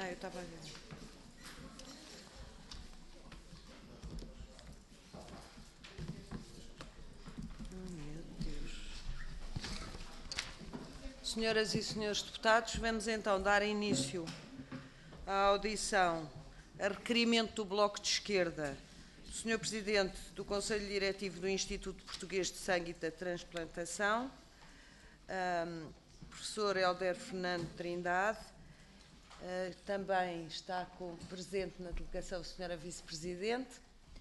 Eu estava a ver. Meu Deus. Senhoras e senhores deputados, vamos então dar início à audição a requerimento do Bloco de Esquerda do Sr. Presidente do Conselho Diretivo do Instituto Português de Sangue e da Transplantação, professor Helder Fernando Trindade. Também está presente na delegação a Sra. Vice-Presidente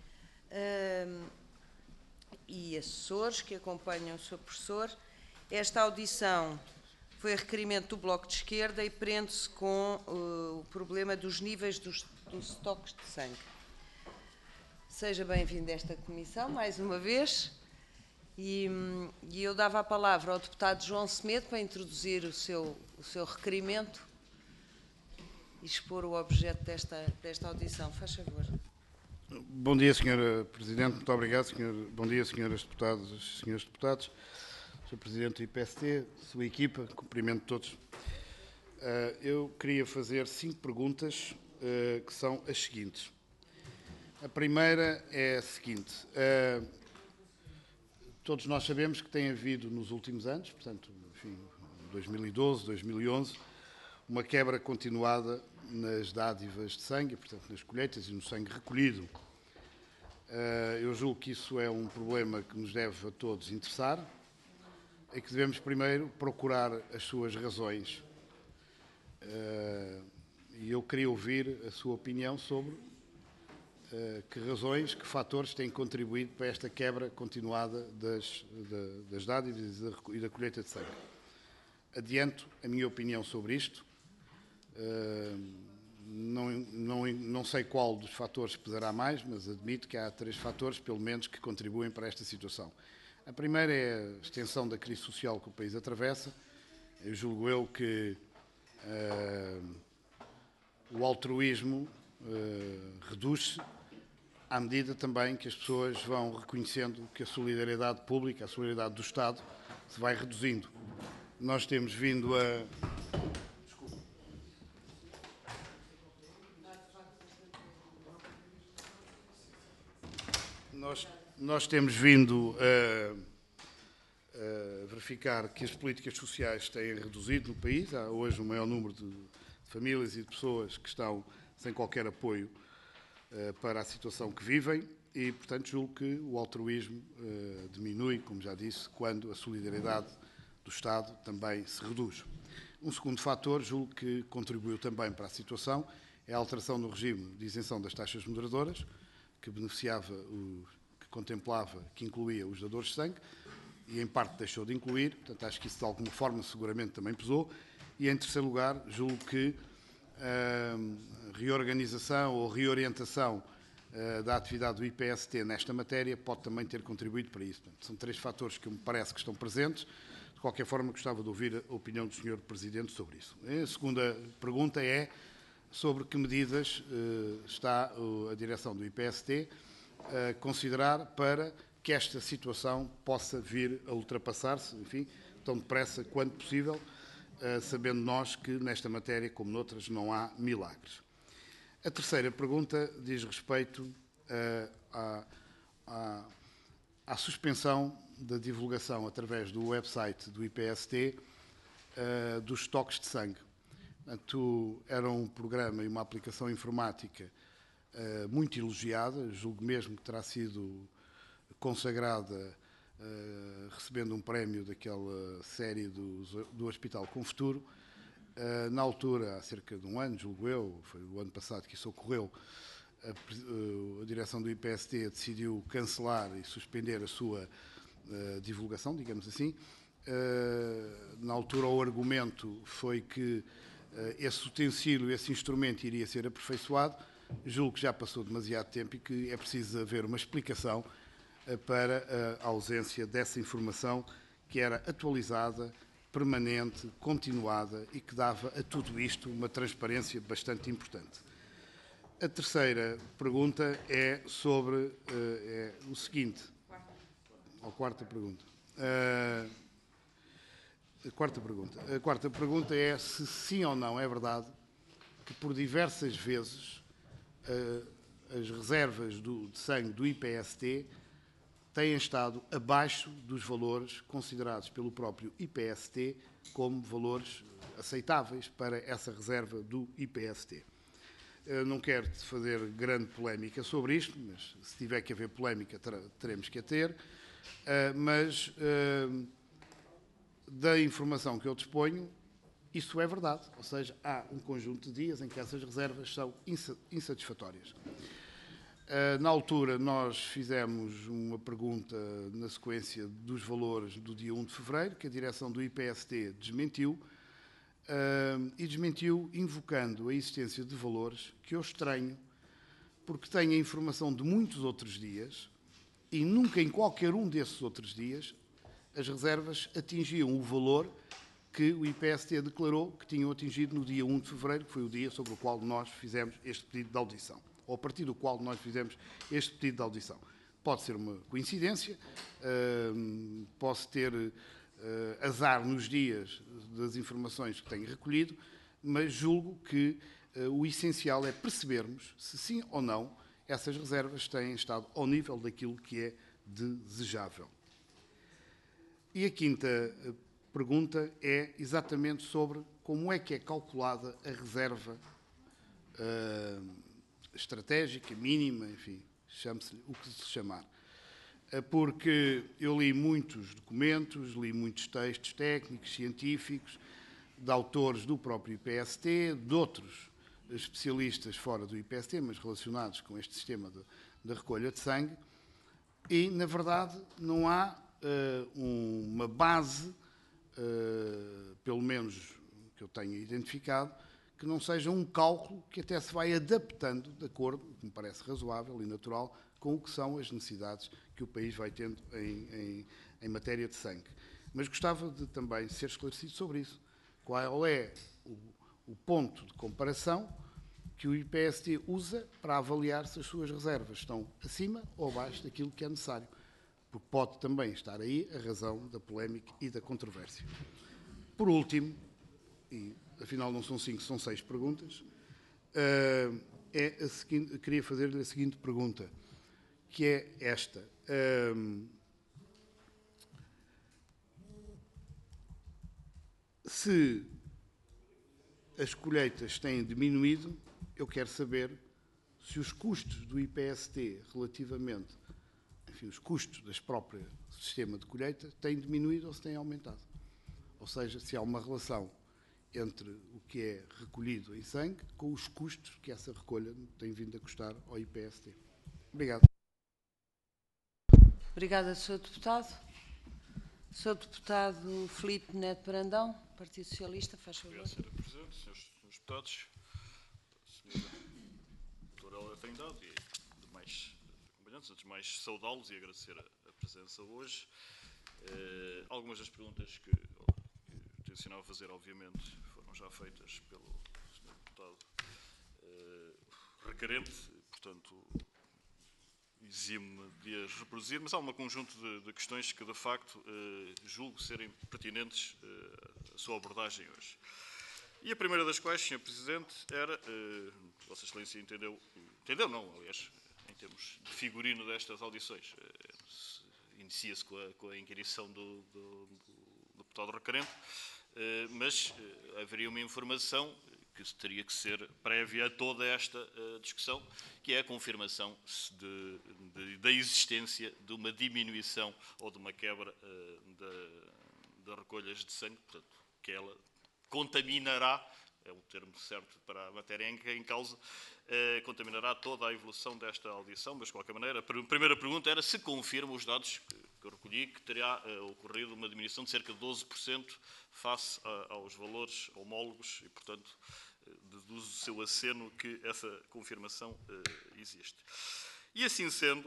e assessores que acompanham o Sr. Professor. Esta audição foi a requerimento do Bloco de Esquerda e prende-se com o problema dos níveis dos estoques de sangue. Seja bem-vindo a esta comissão, mais uma vez, e eu dava a palavra ao deputado João Semedo para introduzir o seu requerimento e expor o objeto desta audição. Faz favor. Bom dia, Sra. Presidente. Muito obrigado. Bom dia, Sras. Deputadas e Srs. Deputados. Sr. Presidente do IPST, sua equipa, cumprimento todos. Eu queria fazer 5 perguntas, que são as seguintes. A primeira é a seguinte. Todos nós sabemos que tem havido nos últimos anos, portanto, enfim, 2012, 2011, uma quebra continuada nas dádivas de sangue, portanto, nas colheitas e no sangue recolhido. Eu julgo que isso é um problema que nos deve a todos interessar e que devemos primeiro procurar as suas razões. E eu queria ouvir a sua opinião sobre que razões, que fatores têm contribuído para esta quebra continuada das dádivas e da colheita de sangue. Adianto a minha opinião sobre isto. Não sei qual dos fatores pesará mais, mas admito que há 3 fatores, pelo menos, que contribuem para esta situação. A primeira é a extensão da crise social que o país atravessa. Eu julgo que o altruísmo reduz-se à medida também que as pessoas vão reconhecendo que a solidariedade pública, a solidariedade do Estado, se vai reduzindo. Nós temos vindo a... Nós temos vindo a verificar que as políticas sociais têm reduzido no país. Há hoje um maior número de famílias e de pessoas que estão sem qualquer apoio para a situação que vivem e, portanto, julgo que o altruísmo diminui, como já disse, quando a solidariedade do Estado também se reduz. Um segundo fator, julgo que contribuiu também para a situação, é a alteração no regime de isenção das taxas moderadoras, que beneficiava, que contemplava, que incluía os dadores de sangue, e em parte deixou de incluir, portanto acho que isso de alguma forma seguramente também pesou. E em terceiro lugar, julgo que a reorganização ou reorientação da atividade do IPST nesta matéria pode também ter contribuído para isso. Portanto, são 3 fatores que me parece que estão presentes. De qualquer forma, gostava de ouvir a opinião do Sr. Presidente sobre isso. A segunda pergunta é sobre que medidas está a direção do IPST a considerar para que esta situação possa vir a ultrapassar-se, enfim, tão depressa quanto possível, sabendo nós que nesta matéria, como noutras, não há milagres. A terceira pergunta diz respeito à suspensão da divulgação através do website do IPST dos estoques de sangue. Portanto, era um programa e uma aplicação informática muito elogiada, julgo mesmo que terá sido consagrada recebendo um prémio daquela série do Hospital com Futuro. Na altura, há cerca de um ano, julgo eu, foi o ano passado que isso ocorreu, a direção do IPST decidiu cancelar e suspender a sua divulgação, digamos assim. Na altura, o argumento foi que esse utensílio, esse instrumento iria ser aperfeiçoado. Julgo que já passou demasiado tempo e que é preciso haver uma explicação para a ausência dessa informação que era atualizada, permanente, continuada e que dava a tudo isto uma transparência bastante importante. A terceira pergunta é sobre o seguinte. A quarta pergunta. A quarta pergunta é se sim ou não é verdade que por diversas vezes as reservas de sangue do IPST têm estado abaixo dos valores considerados pelo próprio IPST como valores aceitáveis para essa reserva do IPST. Não quero fazer grande polémica sobre isto, mas se tiver que haver polémica teremos que a ter, mas da informação que eu disponho, isso é verdade, ou seja, há um conjunto de dias em que essas reservas são insatisfatórias. Na altura, nós fizemos uma pergunta na sequência dos valores do dia 1 de fevereiro, que a direção do IPST desmentiu, e desmentiu invocando a existência de valores que eu estranho, porque tenho a informação de muitos outros dias e nunca em qualquer um desses outros dias as reservas atingiam o valor que o IPST declarou que tinham atingido no dia 1 de fevereiro, que foi o dia sobre o qual nós fizemos este pedido de audição, ou a partir do qual nós fizemos este pedido de audição. Pode ser uma coincidência, posso ter azar nos dias das informações que tenho recolhido, mas julgo que o essencial é percebermos se sim ou não essas reservas têm estado ao nível daquilo que é desejável. E a quinta pergunta é exatamente sobre como é que é calculada a reserva estratégica, mínima, enfim, chame-se o que se chamar. Porque eu li muitos documentos, li muitos textos técnicos, científicos, de autores do próprio IPST, de outros especialistas fora do IPST, mas relacionados com este sistema de recolha de sangue, e, na verdade, não há uma base, pelo menos que eu tenha identificado, que não seja um cálculo que até se vai adaptando de acordo, que me parece razoável e natural, com o que são as necessidades que o país vai tendo em matéria de sangue. Mas gostava de também ser esclarecido sobre isso. Qual é o ponto de comparação que o IPST usa para avaliar se as suas reservas estão acima ou abaixo daquilo que é necessário? Porque pode também estar aí a razão da polémica e da controvérsia. Por último, e afinal não são 5, são 6 perguntas, queria fazer-lhe a seguinte pergunta, que é esta. Se as colheitas têm diminuído, eu quero saber se os custos do IPST relativamente, enfim, os custos das próprias sistema de colheita têm diminuído ou se têm aumentado. Ou seja, se há uma relação entre o que é recolhido em sangue com os custos que essa recolha tem vindo a custar ao IPST. Obrigado. Obrigada, Sr. Deputado. Sr. Deputado Filipe Neto Brandão, Partido Socialista, faz favor. Obrigado, Sra. Presidente, Srs. Deputados, Sra. Doutora Hélia Trindade e demais acompanhantes, antes de mais saudá-los e agradecer a presença hoje. Algumas das perguntas que eu tencionava fazer, obviamente, foram já feitas pelo Sr. Deputado requerente, portanto, exime-me de as reproduzir, mas há um conjunto de questões que, de facto, julgo serem pertinentes à sua abordagem hoje. E a primeira das quais, Sr. Presidente, era, Vossa Excelência entendeu não, aliás, em termos de figurino destas audições, inicia-se com a inquirição do deputado requerente, mas haveria uma informação que teria que ser prévia a toda esta discussão, que é a confirmação da existência de uma diminuição ou de uma quebra das recolhas de sangue, portanto, que ela contaminará, é o termo certo para a matéria em causa, contaminará toda a evolução desta audição, mas de qualquer maneira, a primeira pergunta era se confirma os dados que eu recolhi, que terá ocorrido uma diminuição de cerca de 12% face aos valores homólogos e, portanto, deduzo do seu aceno que essa confirmação existe. E assim sendo,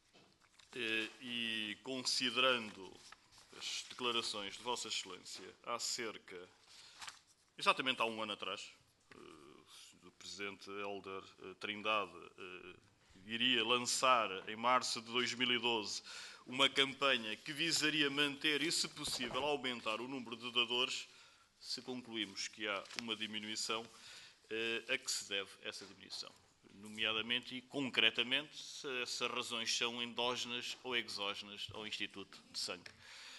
e considerando as declarações de Vossa Excelência exatamente há um ano atrás, o Presidente Hélder Trindade iria lançar, em março de 2012, uma campanha que visaria manter e, se possível, aumentar o número de dadores. Se concluímos que há uma diminuição, a que se deve essa diminuição, nomeadamente e concretamente se essas razões são endógenas ou exógenas ao Instituto de Sangue.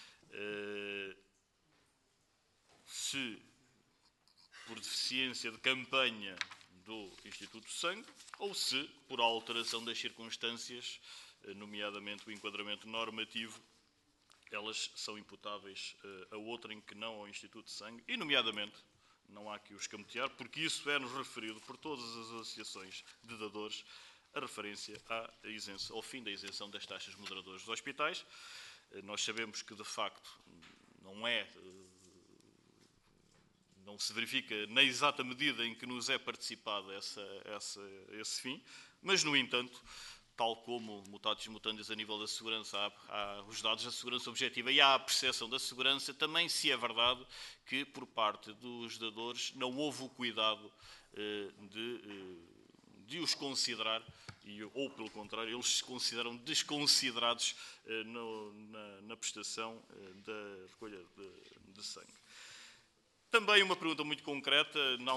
Se por deficiência de campanha do Instituto de Sangue ou se por alteração das circunstâncias, nomeadamente o enquadramento normativo, elas são imputáveis a outrem que não ao Instituto de Sangue e, nomeadamente, não há que o escamotear, porque isso é-nos referido por todas as associações de dadores, a referência ao fim da isenção das taxas moderadoras dos hospitais. Nós sabemos que, de facto, não se verifica na exata medida em que nos é participado esse fim, mas, no entanto, tal como mutatis mutandis a nível da segurança, há os dados da segurança objetiva e há a percepção da segurança, também se é verdade que, por parte dos dadores, não houve o cuidado de os considerar, ou, pelo contrário, eles se consideram desconsiderados na prestação da recolha de sangue. Também uma pergunta muito concreta, na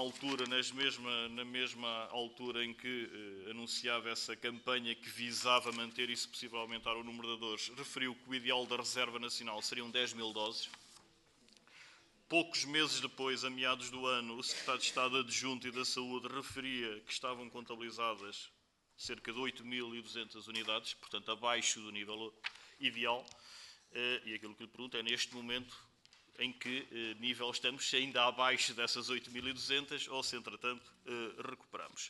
mesma altura em que anunciava essa campanha que visava manter e, se possível, aumentar o número de dadores, referiu que o ideal da Reserva Nacional seriam 10 mil doses. Poucos meses depois, a meados do ano, o Secretário de Estado Adjunto e da Saúde referia que estavam contabilizadas cerca de 8.200 unidades, portanto, abaixo do nível ideal. E aquilo que lhe pergunto é, neste momento, em que nível estamos, se ainda abaixo dessas 8.200 ou se, entretanto, recuperamos.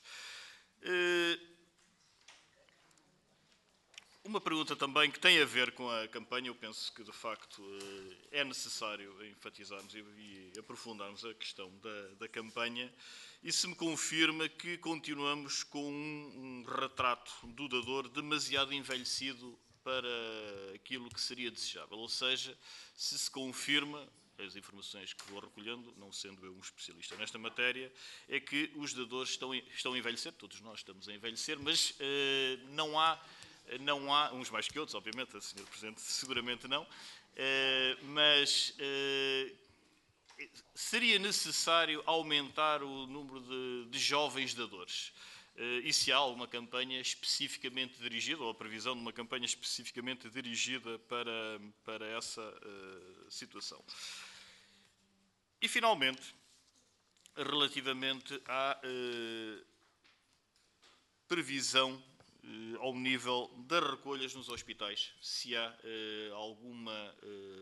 Uma pergunta também que tem a ver com a campanha, eu penso que, de facto, é necessário enfatizarmos e aprofundarmos a questão da campanha, e se me confirma que continuamos com um retrato do dador demasiado envelhecido para aquilo que seria desejável, ou seja, se confirma, as informações que vou recolhendo, não sendo eu um especialista nesta matéria, é que os dadores estão a envelhecer, todos nós estamos a envelhecer, mas não há, uns mais que outros, obviamente, a Sra. Presidente seguramente não, mas seria necessário aumentar o número de jovens dadores. E se há uma campanha especificamente dirigida, ou a previsão de uma campanha especificamente dirigida para essa situação. E, finalmente, relativamente à previsão ao nível das recolhas nos hospitais, se há alguma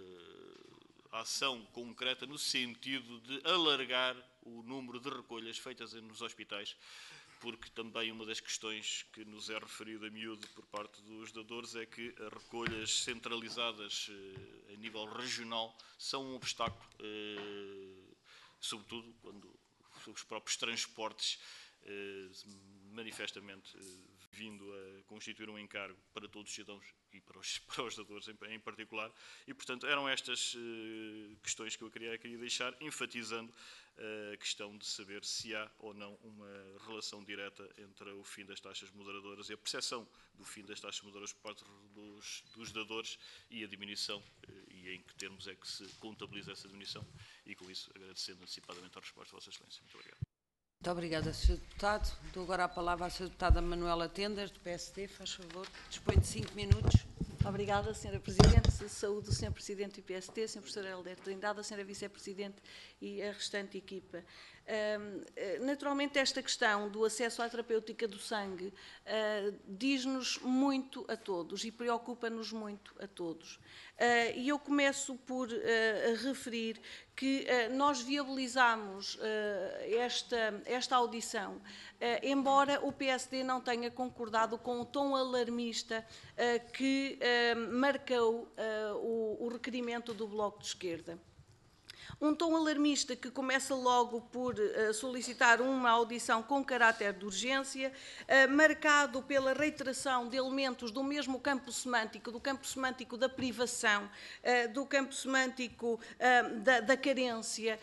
ação concreta no sentido de alargar o número de recolhas feitas nos hospitais, porque também uma das questões que nos é referida a miúdo por parte dos dadores é que as recolhas centralizadas a nível regional são um obstáculo, sobretudo quando os próprios transportes manifestamente vindo a constituir um encargo para todos os cidadãos e para os dadores em particular. E, portanto, eram estas questões que eu queria deixar, enfatizando a questão de saber se há ou não uma relação direta entre o fim das taxas moderadoras e a percepção do fim das taxas moderadoras por parte dos dadores e a diminuição, e em que termos é que se contabiliza essa diminuição. E, com isso, agradecendo antecipadamente a resposta de Vossa Excelência. Muito obrigado. Muito obrigada, Sr. Deputado. Dou agora a palavra à Sra. Deputada Manuela Tendas, do PSD. Faz favor. Dispõe de 5 minutos. Obrigada, Sra. Presidente. Saúde o Sr. Presidente do PSD, Sr. Professor Helder Trindade, a Sra. Vice-Presidente e a restante equipa. Naturalmente, esta questão do acesso à terapêutica do sangue diz-nos muito a todos e preocupa-nos muito a todos. E eu começo por referir que nós viabilizamos esta audição, embora o PSD não tenha concordado com o tom alarmista que marcou o requerimento do Bloco de Esquerda. Um tom alarmista que começa logo por solicitar uma audição com caráter de urgência, marcado pela reiteração de elementos do mesmo campo semântico, do campo semântico da privação, do campo semântico da carência.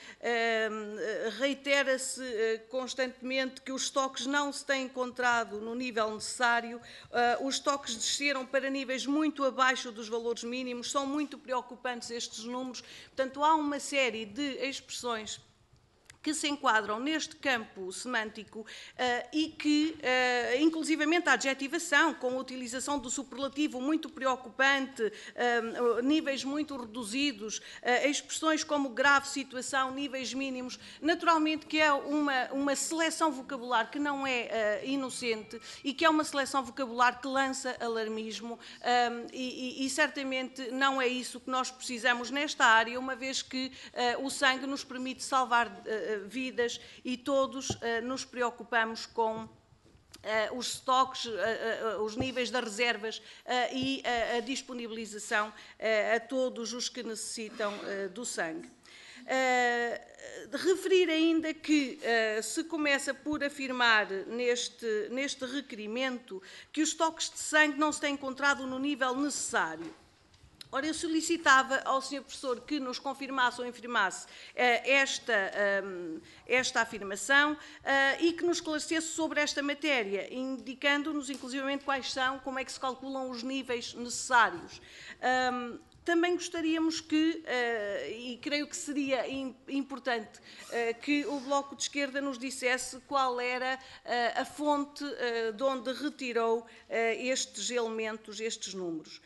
Reitera-se constantemente que os estoques não se têm encontrado no nível necessário, os estoques desceram para níveis muito abaixo dos valores mínimos, são muito preocupantes estes números, portanto há uma série de expressões que se enquadram neste campo semântico e que, inclusivamente, a adjetivação, com a utilização do superlativo muito preocupante, níveis muito reduzidos, expressões como grave situação, níveis mínimos, naturalmente que é uma seleção vocabular que não é inocente e que é uma seleção vocabular que lança alarmismo e certamente não é isso que nós precisamos nesta área, uma vez que o sangue nos permite salvar vidas e todos nos preocupamos com os estoques, os níveis das reservas e a disponibilização a todos os que necessitam do sangue. Referir ainda que se começa por afirmar neste requerimento que os estoques de sangue não se têm encontrado no nível necessário. Ora, eu solicitava ao Sr. Professor que nos confirmasse ou infirmasse esta afirmação e que nos esclarecesse sobre esta matéria, indicando-nos, inclusivamente, como é que se calculam os níveis necessários. Também gostaríamos que, e creio que seria importante, que o Bloco de Esquerda nos dissesse qual era a fonte de onde retirou estes elementos, estes números.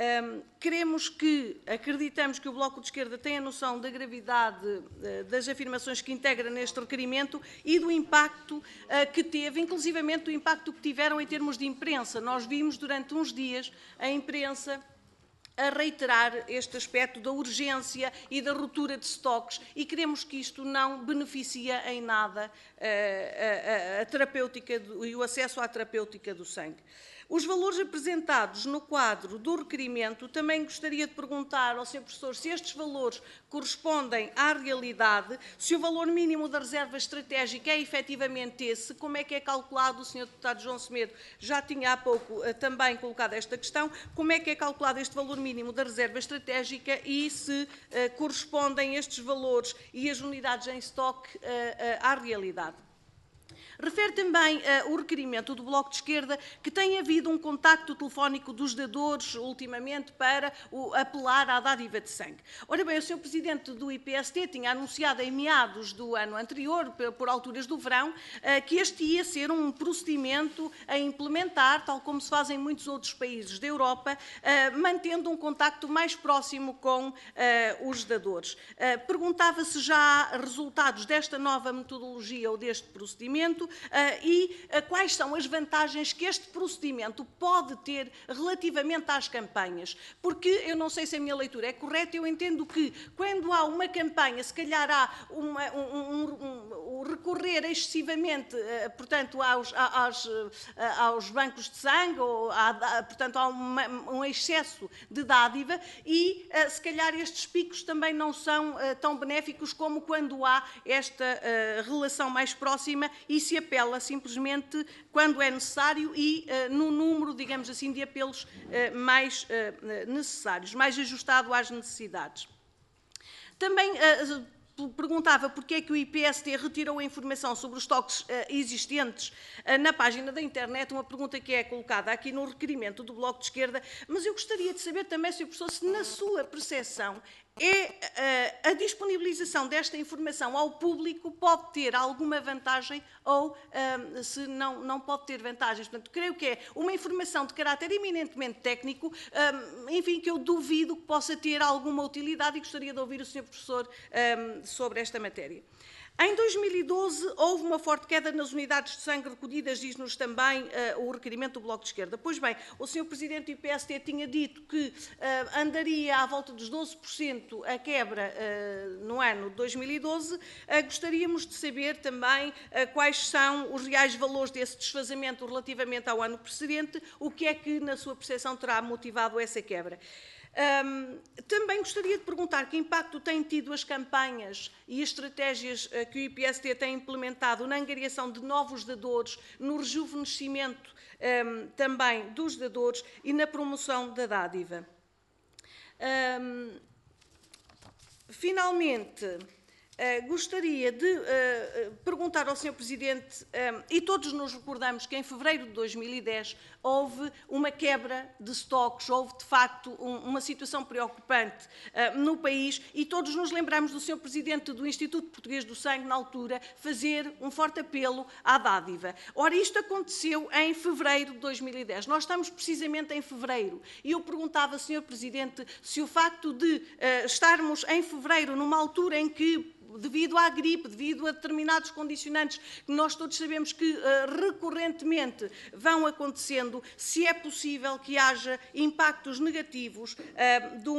Acreditamos que o Bloco de Esquerda tem a noção da gravidade das afirmações que integra neste requerimento e do impacto que teve, inclusivamente do impacto que tiveram em termos de imprensa. Nós vimos durante uns dias a imprensa a reiterar este aspecto da urgência e da ruptura de estoques e queremos que isto não beneficia em nada a terapêutica e o acesso à terapêutica do sangue. Os valores apresentados no quadro do requerimento, também gostaria de perguntar ao Sr. Professor se estes valores correspondem à realidade, se o valor mínimo da reserva estratégica é efetivamente esse, como é que é calculado, o Sr. Deputado João Semedo já tinha há pouco também colocado esta questão, como é que é calculado este valor mínimo da reserva estratégica e se correspondem estes valores e as unidades em estoque à realidade. Refere também o requerimento do Bloco de Esquerda que tem havido um contacto telefónico dos dadores, ultimamente, para apelar à dádiva de sangue. Ora bem, o Sr. Presidente do IPST tinha anunciado em meados do ano anterior, por alturas do verão, que este ia ser um procedimento a implementar, tal como se faz em muitos outros países da Europa, mantendo um contacto mais próximo com os dadores. Perguntava se já há resultados desta nova metodologia ou deste procedimento, e quais são as vantagens que este procedimento pode ter relativamente às campanhas. Porque, eu não sei se a minha leitura é correta, eu entendo que quando há uma campanha, se calhar há recorrer excessivamente, portanto, aos bancos de sangue, ou portanto, há um excesso de dádiva e, se calhar, estes picos também não são tão benéficos como quando há esta relação mais próxima e se apela simplesmente quando é necessário e no número, digamos assim, de apelos mais necessários, mais ajustado às necessidades. Também perguntava porque é que o IPST retirou a informação sobre os estoques existentes na página da internet, uma pergunta que é colocada aqui no requerimento do Bloco de Esquerda, mas eu gostaria de saber também, Sr. Professor, se na sua percepção a disponibilização desta informação ao público pode ter alguma vantagem ou se não pode ter vantagens. Portanto, creio que é uma informação de caráter eminentemente técnico, enfim, que eu duvido que possa ter alguma utilidade e gostaria de ouvir o Sr. Professor sobre esta matéria. Em 2012, houve uma forte queda nas unidades de sangue recolhidas, diz-nos também o requerimento do Bloco de Esquerda. Pois bem, o Sr. Presidente do IPST tinha dito que andaria à volta dos 12% a quebra no ano de 2012. Gostaríamos de saber também quais são os reais valores desse desfazamento relativamente ao ano precedente, o que é que, na sua percepção, terá motivado essa quebra. Também gostaria de perguntar que impacto têm tido as campanhas e as estratégias que o IPST tem implementado na angariação de novos dadores, no rejuvenescimento também dos dadores e na promoção da dádiva. Finalmente, Gostaria de perguntar ao Sr. Presidente, e todos nos recordamos que em fevereiro de 2010 houve uma quebra de estoques, houve de facto uma situação preocupante no país, e todos nos lembramos do Sr. Presidente do Instituto Português do Sangue, na altura, fazer um forte apelo à dádiva. Ora, isto aconteceu em fevereiro de 2010. Nós estamos precisamente em fevereiro, e eu perguntava, Sr. Presidente, se o facto de estarmos em fevereiro, numa altura em que, devido à gripe, devido a determinados condicionantes que nós todos sabemos que recorrentemente vão acontecendo, se é possível que haja impactos negativos de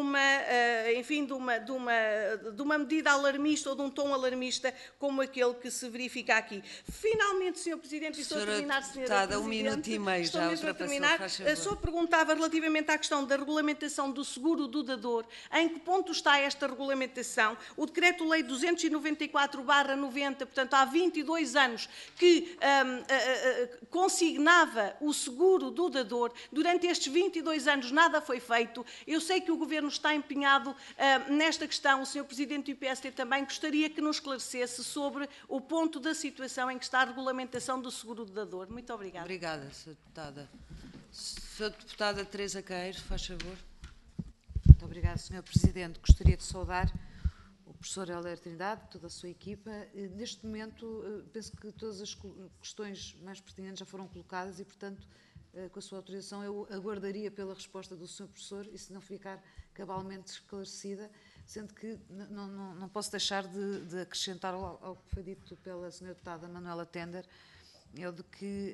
uma medida alarmista ou de um tom alarmista como aquele que se verifica aqui. Finalmente, Sr. Presidente, e estou a terminar, Sra. Presidente, 1 minuto e meio estou já mesmo a ultrapassou, terminar, faz favor. só perguntava relativamente à questão da regulamentação do seguro do dador, em que ponto está esta regulamentação? O Decreto-Lei 294/90, portanto, há 22 anos que consignava o seguro do dador. Durante estes 22 anos nada foi feito. Eu sei que o Governo está empenhado nesta questão. O Sr. Presidente do IPST também gostaria que nos esclarecesse sobre o ponto da situação em que está a regulamentação do seguro do dador. Muito obrigada. Obrigada, Sra. Deputada. Sra. Deputada Teresa Queiro, faz favor. Muito obrigada, Sr. Presidente. Gostaria de saudar o professor Helder Trindade, toda a sua equipa. Neste momento, penso que todas as questões mais pertinentes já foram colocadas e, portanto, com a sua autorização, eu aguardaria pela resposta do Sr. Professor e, se não ficar cabalmente esclarecida, sendo que não posso deixar de acrescentar ao que foi dito pela Sra. Deputada Manuela Tender, é de que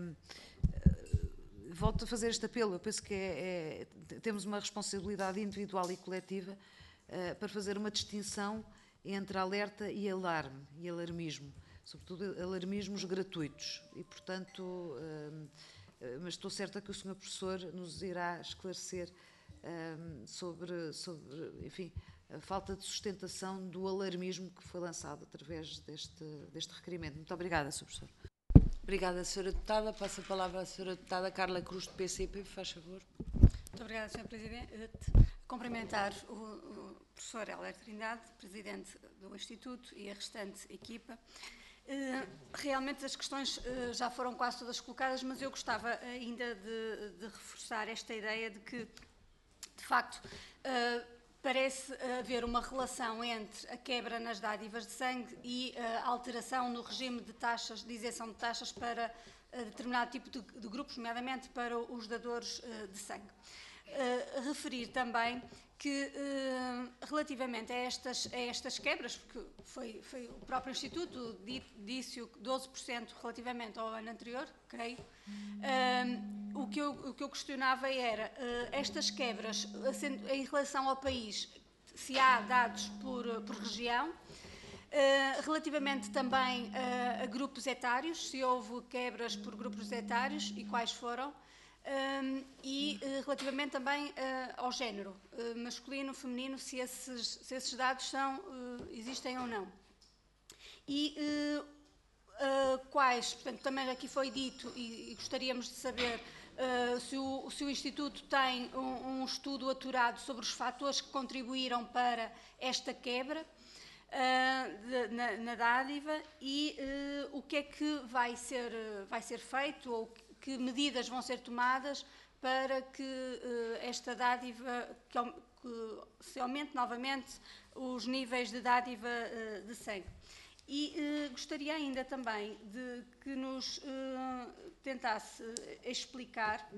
volto a fazer este apelo. Eu penso que temos uma responsabilidade individual e coletiva para fazer uma distinção entre alerta e alarme, e alarmismo, sobretudo alarmismos gratuitos. E, portanto, mas estou certa que o Sr. Professor nos irá esclarecer sobre, enfim, a falta de sustentação do alarmismo que foi lançado através deste requerimento. Muito obrigada, Sr. Professor. Obrigada, Sra. Deputada. Passo a palavra à Sra. Deputada Carla Cruz, do PCP, faz favor. Muito obrigada, Sr. Presidente. Cumprimentar o professor Helder Trindade, Presidente do Instituto, e a restante equipa. Realmente as questões já foram quase todas colocadas, mas eu gostava ainda de reforçar esta ideia de que, de facto, parece haver uma relação entre a quebra nas dádivas de sangue e a alteração no regime de taxas, de isenção de taxas para determinado tipo de grupos, nomeadamente para os dadores de sangue. Referir também que, relativamente a estas quebras, porque foi o próprio Instituto disse 12% relativamente ao ano anterior, creio, o que eu questionava era estas quebras em relação ao país, se há dados por região, relativamente também a grupos etários, se houve quebras por grupos etários e quais foram, e relativamente também ao género, masculino, feminino, se esses dados existem ou não. E quais, portanto, também aqui foi dito, e gostaríamos de saber se o Instituto tem um estudo aturado sobre os fatores que contribuíram para esta quebra na dádiva, e o que é que vai ser feito, ou que medidas vão ser tomadas para que esta dádiva, que se aumente novamente os níveis de dádiva de sangue. E gostaria ainda também de que nos tentasse explicar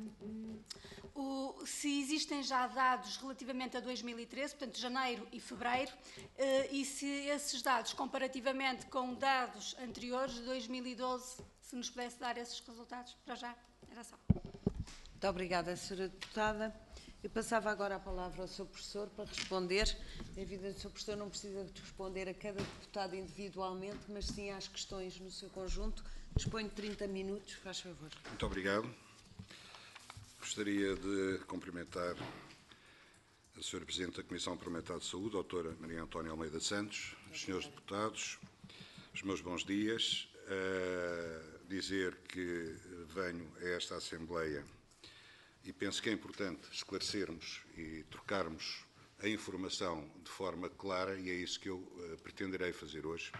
se existem já dados relativamente a 2013, portanto, janeiro e fevereiro, e se esses dados, comparativamente com dados anteriores, de 2012, se nos pudesse dar esses resultados. Para já, era só. Muito obrigada, Sra. Deputada. Eu passava agora a palavra ao Sr. Professor para responder. É evidente que o Sr. Professor não precisa de responder a cada deputado individualmente, mas sim às questões no seu conjunto. Disponho de 30 minutos, faz favor. Muito obrigado. Gostaria de cumprimentar a Sra. Presidente da Comissão Parlamentar de Saúde, a doutora Maria Antónia Almeida Santos, os senhores deputados, os meus bons dias. Dizer que venho a esta Assembleia e penso que é importante esclarecermos e trocarmos a informação de forma clara, e é isso que eu pretenderei fazer hoje,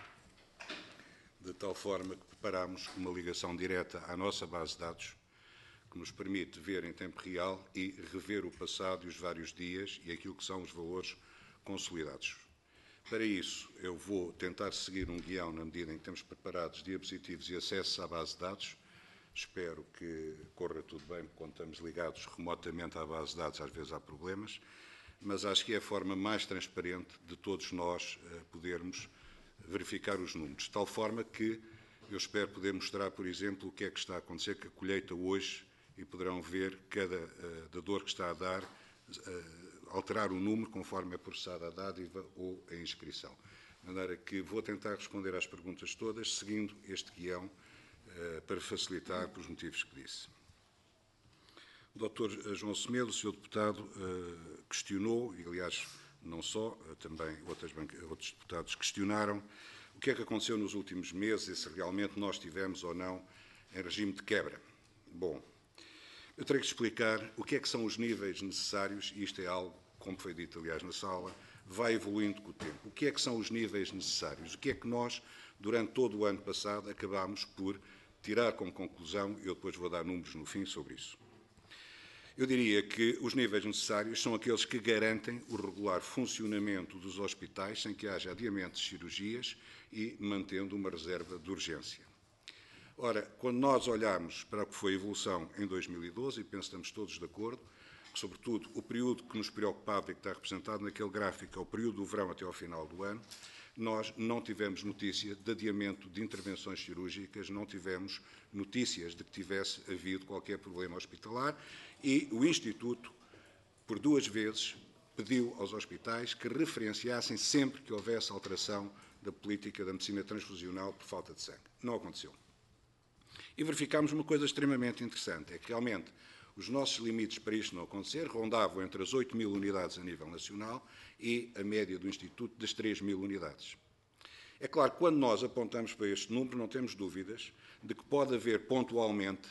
de tal forma que preparamos uma ligação direta à nossa base de dados, que nos permite ver em tempo real e rever o passado e os vários dias e aquilo que são os valores consolidados. Para isso, eu vou tentar seguir um guião na medida em que temos preparados diapositivos e acesso à base de dados. Espero que corra tudo bem, porque quando estamos ligados remotamente à base de dados, às vezes há problemas, mas acho que é a forma mais transparente de todos nós podermos verificar os números, de tal forma que eu espero poder mostrar, por exemplo, o que é que está a acontecer com a colheita hoje e poderão ver cada dador que está a dar, alterar o número conforme é processada a dádiva ou a inscrição. De maneira que vou tentar responder às perguntas todas, seguindo este guião, para facilitar pelos motivos que disse. O Dr. João Semedo, o Sr. Deputado, questionou, e aliás, não só, também outros deputados questionaram o que é que aconteceu nos últimos meses e se realmente nós estivemos ou não em regime de quebra. Bom, eu terei que explicar o que é que são os níveis necessários, e isto é algo, como foi dito aliás na sala, vai evoluindo com o tempo. O que é que são os níveis necessários? O que é que nós, durante todo o ano passado, acabámos por tirar como conclusão, e eu depois vou dar números no fim sobre isso. Eu diria que os níveis necessários são aqueles que garantem o regular funcionamento dos hospitais sem que haja adiamentos de cirurgias e mantendo uma reserva de urgência. Ora, quando nós olhamos para o que foi a evolução em 2012, e penso que estamos todos de acordo, que, sobretudo, o período que nos preocupava e que está representado naquele gráfico é o período do verão até ao final do ano, nós não tivemos notícia de adiamento de intervenções cirúrgicas, não tivemos notícias de que tivesse havido qualquer problema hospitalar e o Instituto, por 2 vezes, pediu aos hospitais que referenciassem sempre que houvesse alteração da política da medicina transfusional por falta de sangue. Não aconteceu. E verificámos uma coisa extremamente interessante, é que realmente os nossos limites para isto não acontecer rondavam entre as 8.000 unidades a nível nacional e a média do Instituto das 3.000 unidades. É claro que quando nós apontamos para este número, não temos dúvidas de que pode haver pontualmente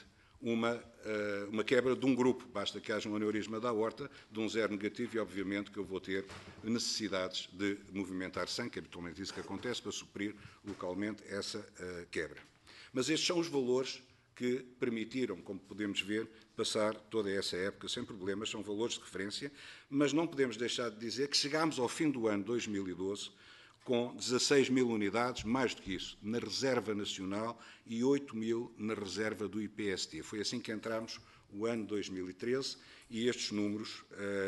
uma quebra de um grupo. Basta que haja um aneurisma da aorta, de um zero negativo, e obviamente que eu vou ter necessidades de movimentar sangue, que é habitualmente isso que acontece, para suprir localmente essa quebra. Mas estes são os valores que permitiram, como podemos ver, passar toda essa época sem problemas, são valores de referência, mas não podemos deixar de dizer que chegámos ao fim do ano 2012 com 16.000 unidades, mais do que isso, na reserva nacional e 8.000 na reserva do IPST. Foi assim que entramos o ano 2013 e estes números,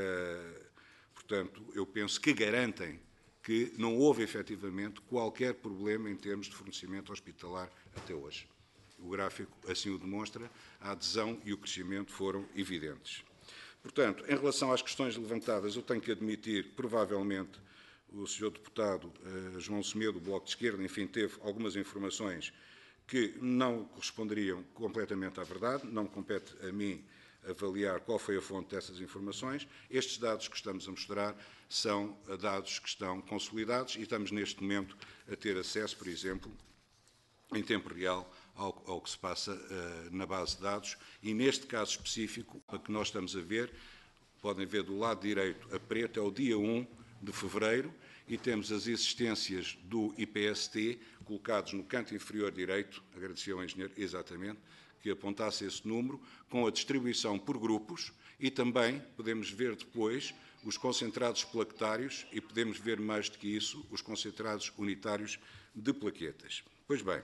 portanto, eu penso que garantem que não houve efetivamente qualquer problema em termos de fornecimento hospitalar até hoje. O gráfico assim o demonstra, a adesão e o crescimento foram evidentes. Portanto, em relação às questões levantadas, eu tenho que admitir que, provavelmente, o Sr. Deputado João Semedo, do Bloco de Esquerda, enfim, teve algumas informações que não corresponderiam completamente à verdade, não me compete a mim avaliar qual foi a fonte dessas informações. Estes dados que estamos a mostrar são dados que estão consolidados e estamos neste momento a ter acesso, por exemplo, em tempo real ao que se passa na base de dados e neste caso específico, a que nós estamos a ver, podem ver do lado direito a preto, é o dia 1 de fevereiro e temos as existências do IPST colocados no canto inferior direito, agradecia ao engenheiro exatamente, que apontasse esse número, com a distribuição por grupos e também podemos ver depois os concentrados plaquetários e podemos ver mais do que isso, os concentrados unitários de plaquetas. Pois bem,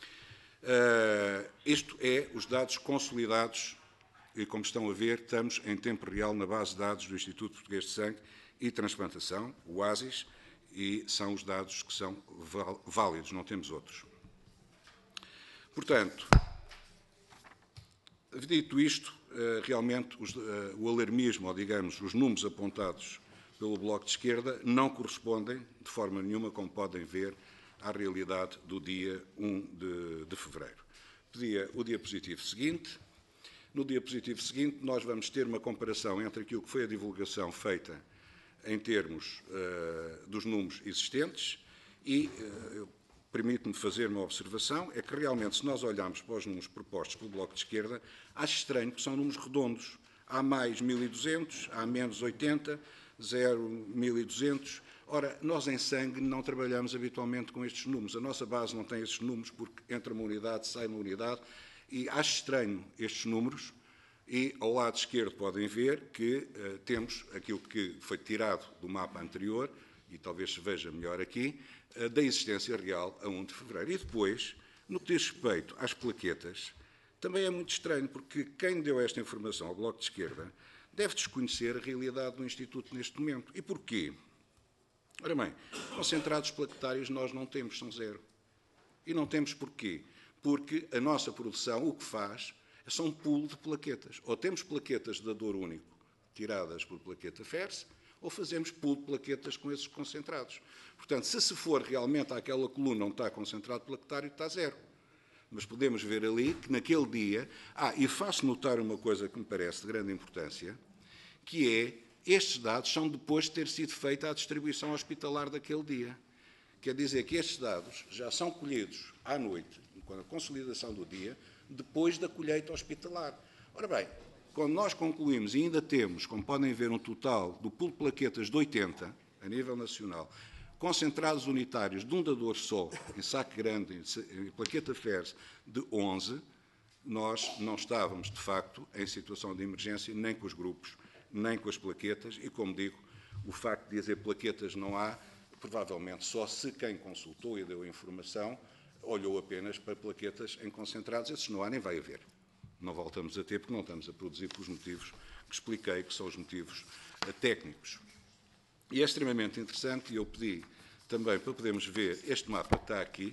isto é os dados consolidados e, como estão a ver, estamos em tempo real na base de dados do Instituto Português de Sangue e Transplantação, o ASIS, e são os dados que são válidos, não temos outros. Portanto, dito isto, realmente o alarmismo, ou digamos, os números apontados pelo Bloco de Esquerda não correspondem, de forma nenhuma, como podem ver, à realidade do dia 1 de fevereiro. Pedia o diapositivo seguinte. No diapositivo seguinte, nós vamos ter uma comparação entre aquilo que foi a divulgação feita em termos dos números existentes e permite-me fazer uma observação, é que realmente, se nós olharmos para os números propostos pelo Bloco de Esquerda, acho estranho que são números redondos. Há mais 1.200, há menos 80, 0.200. Ora, nós em sangue não trabalhamos habitualmente com estes números. A nossa base não tem estes números porque entra uma unidade, sai uma unidade, e acho estranho estes números. E ao lado esquerdo podem ver que temos aquilo que foi tirado do mapa anterior, e talvez se veja melhor aqui, da existência real a 1 de fevereiro. E depois, no que diz respeito às plaquetas, também é muito estranho, porque quem deu esta informação ao Bloco de Esquerda deve desconhecer a realidade do Instituto neste momento. E porquê? Ora bem, concentrados plaquetários nós não temos, são 0. E não temos porquê? Porque a nossa produção o que faz é só um pool de plaquetas. Ou temos plaquetas de dador único tiradas por plaqueta FERS, ou fazemos pool de plaquetas com esses concentrados. Portanto, se for realmente àquela coluna onde está concentrado plaquetário, está 0. Mas podemos ver ali que naquele dia... e faço notar uma coisa que me parece de grande importância, que é, estes dados são depois de ter sido feita a distribuição hospitalar daquele dia. Quer dizer que estes dados já são colhidos à noite, com a consolidação do dia, depois da colheita hospitalar. Ora bem, quando nós concluímos e ainda temos, como podem ver, um total do pool de plaquetas de 80, a nível nacional, concentrados unitários de um dador só, em saco grande, em plaqueta FERS, de 11, nós não estávamos, de facto, em situação de emergência, nem com os grupos, nem com as plaquetas, e, como digo, o facto de dizer plaquetas não há, provavelmente só se quem consultou e deu a informação olhou apenas para plaquetas em concentrados, esses não há nem vai haver. Não voltamos a ter porque não estamos a produzir pelos motivos que expliquei, que são os motivos técnicos. E é extremamente interessante, e eu pedi também para podermos ver, este mapa está aqui,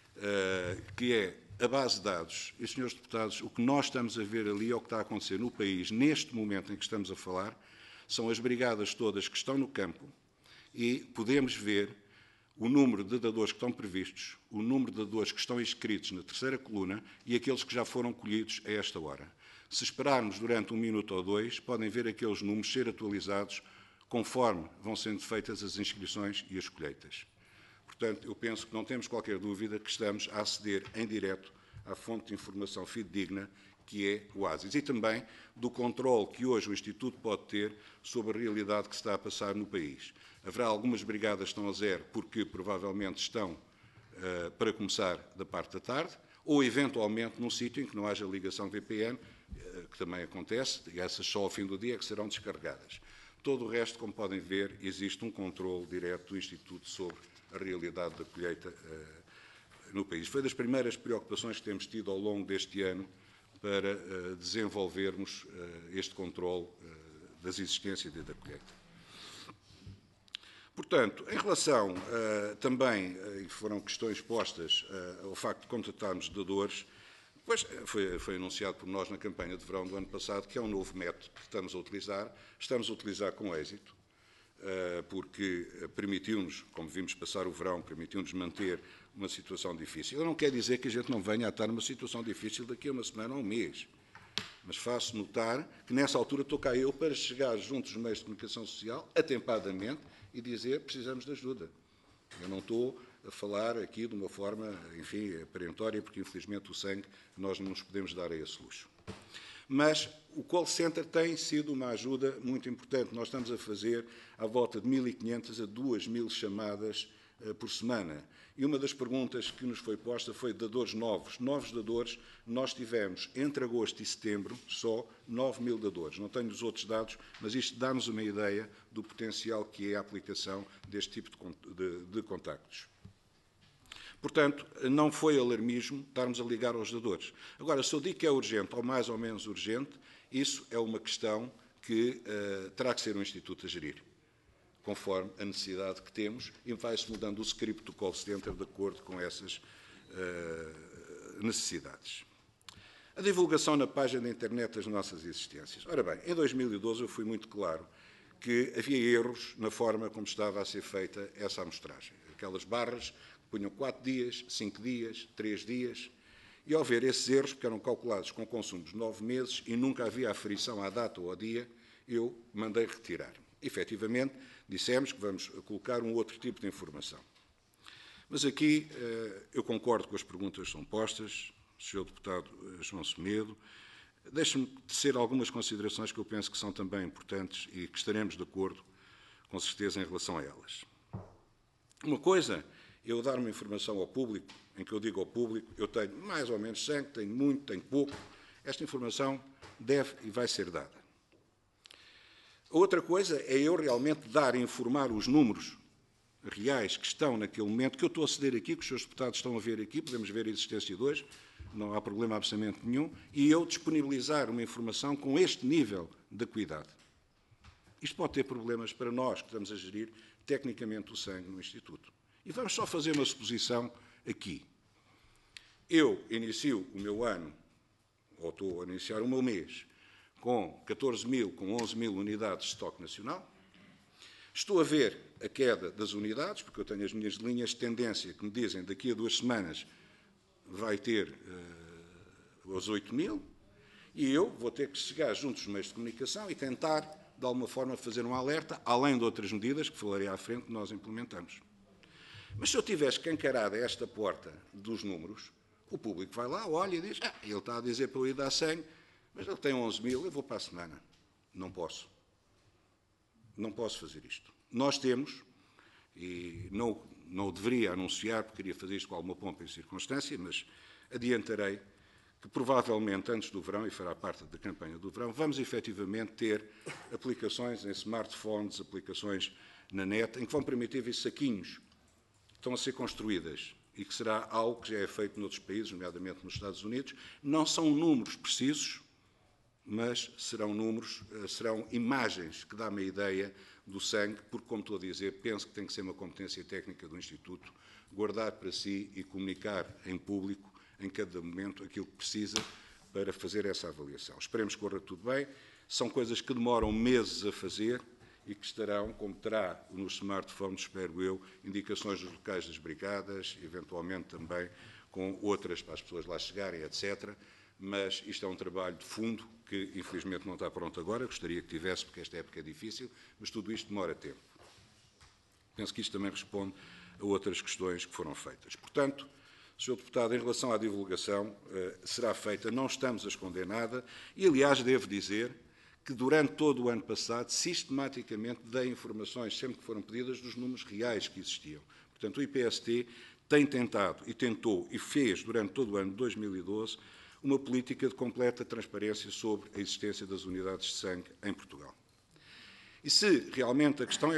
que é a base de dados. E, senhores deputados, o que nós estamos a ver ali, ou o que está a acontecer no país, neste momento em que estamos a falar, são as brigadas todas que estão no campo, e podemos ver o número de dadores que estão previstos, o número de dadores que estão inscritos na terceira coluna e aqueles que já foram colhidos a esta hora. Se esperarmos durante 1 minuto ou 2, podem ver aqueles números ser atualizados conforme vão sendo feitas as inscrições e as colheitas. Portanto, eu penso que não temos qualquer dúvida que estamos a aceder em direto à fonte de informação fidedigna que é o ASIS, e também do controle que hoje o Instituto pode ter sobre a realidade que se está a passar no país. Haverá algumas brigadas que estão a 0 porque provavelmente estão para começar da parte da tarde, ou eventualmente num sítio em que não haja ligação VPN, que também acontece, e essas só ao fim do dia é que serão descarregadas. Todo o resto, como podem ver, existe um controle direto do Instituto sobre a realidade da colheita no país. Foi das primeiras preocupações que temos tido ao longo deste ano para desenvolvermos este controle das existências e da colheita. Portanto, em relação também, e foram questões postas ao facto de contratarmos dadores, pois foi anunciado por nós na campanha de verão do ano passado que é um novo método que estamos a utilizar com êxito, porque permitiu-nos, como vimos passar o verão, permitiu-nos manter uma situação difícil. Eu não quero dizer que a gente não venha a estar numa situação difícil daqui a uma semana ou um mês, mas faço notar que nessa altura estou cá eu para chegar junto dos meios de comunicação social, atempadamente, e dizer precisamos de ajuda. Eu não estou a falar aqui de uma forma, enfim, perentória, porque infelizmente o sangue nós não nos podemos dar a esse luxo. Mas o call center tem sido uma ajuda muito importante. Nós estamos a fazer à volta de 1.500 a 2.000 chamadas por semana. E uma das perguntas que nos foi posta foi dadores novos. Novos dadores, nós tivemos entre agosto e setembro só 9.000 dadores. Não tenho os outros dados, mas isto dá-nos uma ideia do potencial que é a aplicação deste tipo de contactos. Portanto, não foi alarmismo estarmos a ligar aos dadores. Agora, se eu digo que é urgente ou mais ou menos urgente, isso é uma questão que terá que ser um Instituto a gerir, conforme a necessidade que temos, e vai-se mudando o script do call center de acordo com essas necessidades. A divulgação na página da internet das nossas existências. Ora bem, em 2012 eu fui muito claro que havia erros na forma como estava a ser feita essa amostragem. Aquelas barras que punham 4 dias, 5 dias, 3 dias, e ao ver esses erros, que eram calculados com consumos de 9 meses e nunca havia aferição à data ou ao dia, eu mandei retirar. Efetivamente, dissemos que vamos colocar um outro tipo de informação. Mas aqui eu concordo com as perguntas que são postas, Sr. Deputado João Semedo. Deixe-me tecer algumas considerações que eu penso que são também importantes e que estaremos de acordo com certeza, em relação a elas. Uma coisa é eu dar uma informação ao público, em que eu digo ao público, eu tenho mais ou menos sangue, tenho muito, tenho pouco. Esta informação deve e vai ser dada. Outra coisa é eu realmente dar e informar os números reais que estão naquele momento, que eu estou a ceder aqui, que os seus deputados estão a ver aqui, podemos ver a existência de hoje, não há problema absolutamente nenhum, e eu disponibilizar uma informação com este nível de acuidade. Isto pode ter problemas para nós, que estamos a gerir tecnicamente o sangue no Instituto. E vamos só fazer uma suposição aqui. Eu inicio o meu ano, ou estou a iniciar o meu mês, com 14.000, com 11.000 unidades de estoque nacional. Estou a ver a queda das unidades, porque eu tenho as minhas linhas de tendência que me dizem que daqui a 2 semanas vai ter os 8.000, e eu vou ter que chegar junto dos meios de comunicação e tentar, de alguma forma, fazer um alerta, além de outras medidas que falarei à frente que nós implementamos. Mas se eu tiver escancarada esta porta dos números, o público vai lá, olha e diz, ele está a dizer para eu ir dar sangue, mas ele tem 11.000, eu vou para a semana. Não posso. Não posso fazer isto. Nós temos, e não o deveria anunciar, porque queria fazer isto com alguma pompa e circunstância, mas adiantarei que provavelmente antes do verão, e fará parte da campanha do verão, vamos efetivamente ter aplicações em smartphones, aplicações na net, em que vão permitir ver saquinhos que estão a ser construídas e que será algo que já é feito noutros países, nomeadamente nos Estados Unidos. Não são números precisos, mas serão números, serão imagens que dão uma ideia do sangue, porque, como estou a dizer, penso que tem que ser uma competência técnica do Instituto guardar para si e comunicar em público, em cada momento, aquilo que precisa para fazer essa avaliação. Esperemos que corra tudo bem. São coisas que demoram meses a fazer e que estarão, como terá nos smartphones, espero eu, indicações dos locais das brigadas, eventualmente também com outras para as pessoas lá chegarem, etc. Mas isto é um trabalho de fundo que, infelizmente, não está pronto agora. Gostaria que tivesse, porque esta época é difícil, mas tudo isto demora tempo. Penso que isto também responde a outras questões que foram feitas. Portanto, Sr. Deputado, em relação à divulgação, será feita, não estamos a esconder nada, e, aliás, devo dizer que durante todo o ano passado, sistematicamente, dei informações, sempre que foram pedidas, dos números reais que existiam. Portanto, o IPST tem tentado, e tentou, e fez, durante todo o ano de 2012, uma política de completa transparência sobre a existência das unidades de sangue em Portugal. E se realmente a questão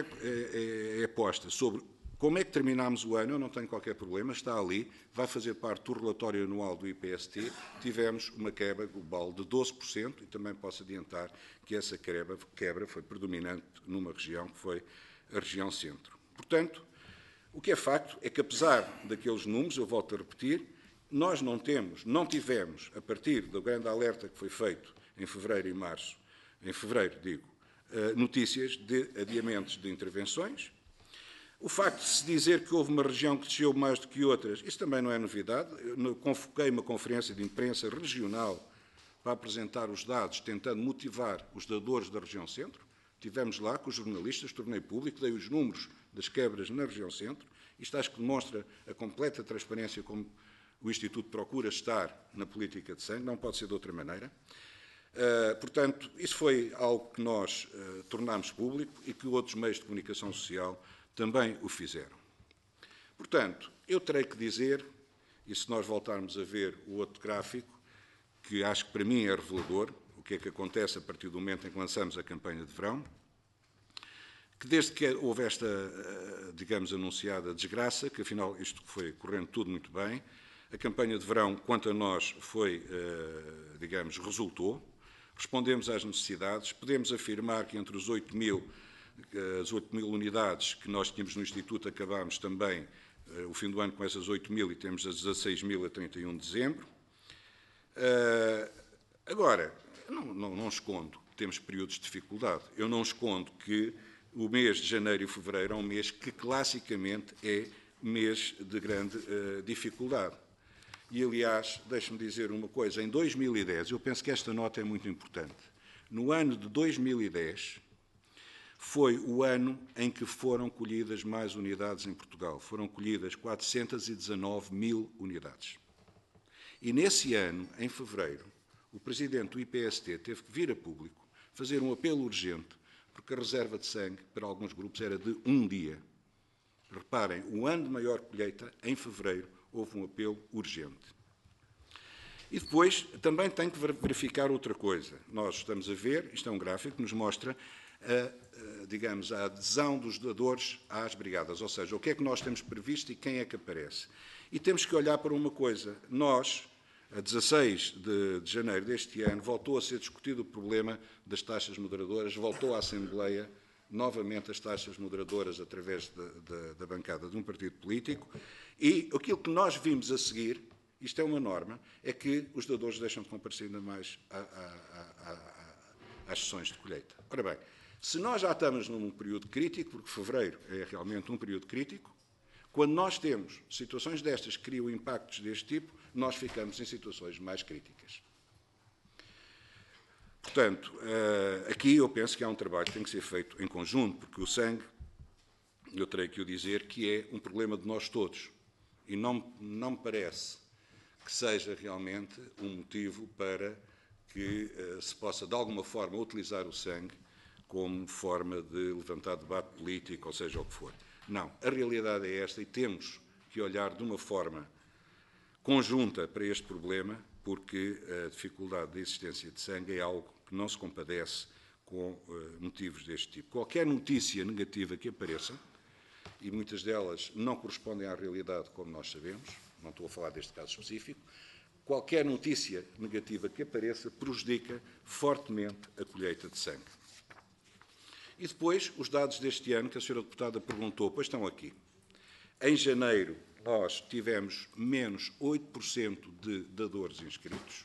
é posta sobre como é que terminámos o ano, eu não tenho qualquer problema, está ali, vai fazer parte do relatório anual do IPST, tivemos uma quebra global de 12%, e também posso adiantar que essa quebra foi predominante numa região, que foi a região centro. Portanto, o que é facto é que, apesar daqueles números, eu volto a repetir, nós não tivemos, a partir do grande alerta que foi feito em fevereiro e março, em fevereiro, notícias de adiamentos de intervenções. O facto de se dizer que houve uma região que desceu mais do que outras, isso também não é novidade. Eu convoquei uma conferência de imprensa regional para apresentar os dados, tentando motivar os dadores da região centro. Tivemos lá com os jornalistas, tornei público, dei os números das quebras na região centro. Isto acho que demonstra a completa transparência como o Instituto procura estar na política de sangue, não pode ser de outra maneira. Portanto, isso foi algo que nós tornámos público e que outros meios de comunicação social também o fizeram. Portanto, eu terei que dizer, e se nós voltarmos a ver o outro gráfico, que acho que para mim é revelador, o que é que acontece a partir do momento em que lançamos a campanha de verão, que desde que houve esta, digamos, anunciada desgraça, que afinal isto foi correndo tudo muito bem, a campanha de verão, quanto a nós, foi, digamos, resultou, respondemos às necessidades, podemos afirmar que entre as 8.000 unidades que nós tínhamos no Instituto, acabámos também o fim do ano com essas 8.000 e temos as 16.000 a 31 de dezembro. Agora, não escondo que temos períodos de dificuldade. Eu não escondo que o mês de janeiro e fevereiro é um mês que classicamente é mês de grande dificuldade. E, aliás, deixe-me dizer uma coisa, em 2010, eu penso que esta nota é muito importante. No ano de 2010, foi o ano em que foram colhidas mais unidades em Portugal. Foram colhidas 419.000 unidades. E nesse ano, em fevereiro, o presidente do IPST teve que vir a público fazer um apelo urgente porque a reserva de sangue para alguns grupos era de 1 dia. Reparem, o ano de maior colheita, em fevereiro, houve um apelo urgente. E depois também tem que verificar outra coisa. Nós estamos a ver, isto é um gráfico que nos mostra, digamos, a adesão dos doadores às brigadas, ou seja, o que é que nós temos previsto e quem é que aparece. E temos que olhar para uma coisa. Nós, a 16 de janeiro deste ano, voltou a ser discutido o problema das taxas moderadoras, voltou à Assembleia novamente as taxas moderadoras através da bancada de um partido político, e aquilo que nós vimos a seguir, isto é uma norma, é que os doadores deixam de comparecer ainda mais às sessões de colheita. Ora bem, se nós já estamos num período crítico, porque fevereiro é realmente um período crítico, quando nós temos situações destas que criam impactos deste tipo, nós ficamos em situações mais críticas. Portanto, aqui eu penso que há um trabalho que tem que ser feito em conjunto, porque o sangue, eu terei que o dizer, que é um problema de nós todos. E não me parece que seja realmente um motivo para que se possa, de alguma forma, utilizar o sangue como forma de levantar debate político, ou seja, o que for. Não, a realidade é esta e temos que olhar de uma forma conjunta para este problema, porque a dificuldade da existência de sangue é algo que não se compadece com motivos deste tipo. Qualquer notícia negativa que apareça, e muitas delas não correspondem à realidade, como nós sabemos, não estou a falar deste caso específico, qualquer notícia negativa que apareça prejudica fortemente a colheita de sangue. E depois, os dados deste ano, que a senhora deputada perguntou, pois estão aqui. Em janeiro, nós tivemos menos 8% de dadores inscritos.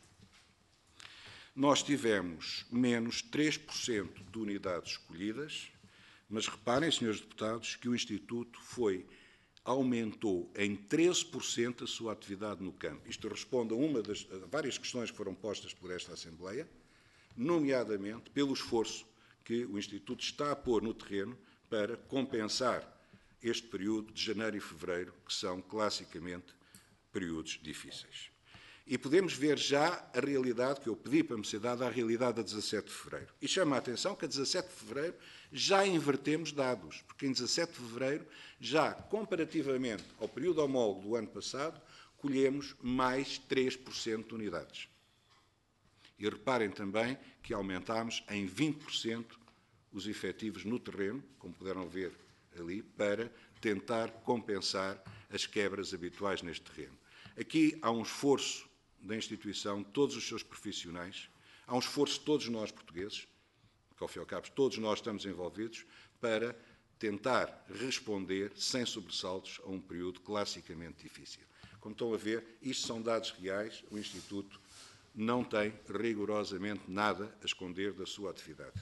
Nós tivemos menos 3% de unidades escolhidas, mas reparem, senhores deputados, que o Instituto aumentou em 13% a sua atividade no campo. Isto responde a várias questões que foram postas por esta Assembleia, nomeadamente pelo esforço que o Instituto está a pôr no terreno para compensar este período de janeiro e fevereiro, que são classicamente períodos difíceis. E podemos ver já a realidade que eu pedi para me ser dada, a realidade a 17 de fevereiro. E chama a atenção que a 17 de fevereiro já invertemos dados, porque em 17 de fevereiro, já comparativamente ao período homólogo do ano passado, colhemos mais 3% de unidades. E reparem também que aumentámos em 20% os efetivos no terreno, como puderam ver ali, para tentar compensar as quebras habituais neste terreno. Aqui há um esforço da instituição, de todos os seus profissionais, há um esforço de todos nós portugueses, que ao fim e ao cabo todos nós estamos envolvidos, para tentar responder sem sobressaltos a um período classicamente difícil. Como estão a ver, isto são dados reais, o Instituto não tem rigorosamente nada a esconder da sua atividade.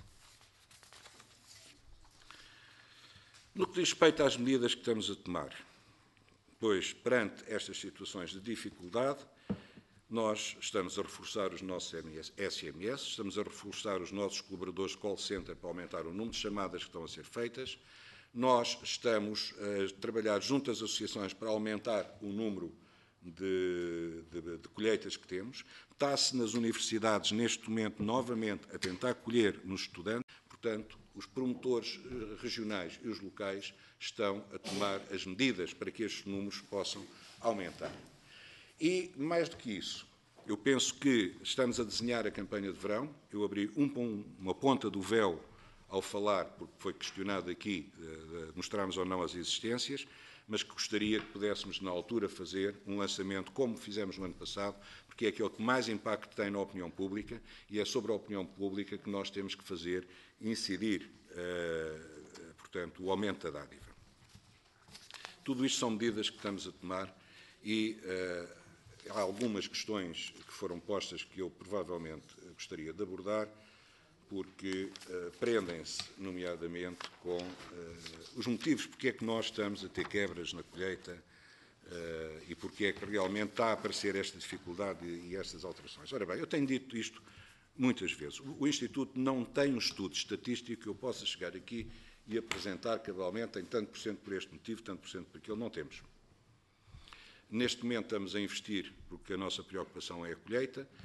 No que diz respeito às medidas que estamos a tomar, pois, perante estas situações de dificuldade, nós estamos a reforçar os nossos SMS, estamos a reforçar os nossos colaboradores de call center para aumentar o número de chamadas que estão a ser feitas, nós estamos a trabalhar junto às associações para aumentar o número de colheitas que temos, está-se nas universidades neste momento novamente a tentar colher nos estudantes, portanto, os promotores regionais e os locais estão a tomar as medidas para que estes números possam aumentar. E, mais do que isso, eu penso que estamos a desenhar a campanha de verão. Eu abri uma ponta do véu ao falar, porque foi questionado aqui, mostrarmos ou não as existências, mas que gostaria que pudéssemos, na altura, fazer um lançamento como fizemos no ano passado, porque é aquele que mais impacto tem na opinião pública e é sobre a opinião pública que nós temos que fazer incidir, portanto, o aumento da dádiva. Tudo isto são medidas que estamos a tomar e há algumas questões que foram postas que eu provavelmente gostaria de abordar, porque prendem-se, nomeadamente, com os motivos porque é que nós estamos a ter quebras na colheita e porque é que realmente está a aparecer esta dificuldade e estas alterações. Ora bem, eu tenho dito isto muitas vezes. O Instituto não tem um estudo estatístico que eu possa chegar aqui e apresentar cabalmente em tanto por cento por este motivo, tanto por cento por aquele. Não temos. Neste momento estamos a investir, porque a nossa preocupação é a colheita.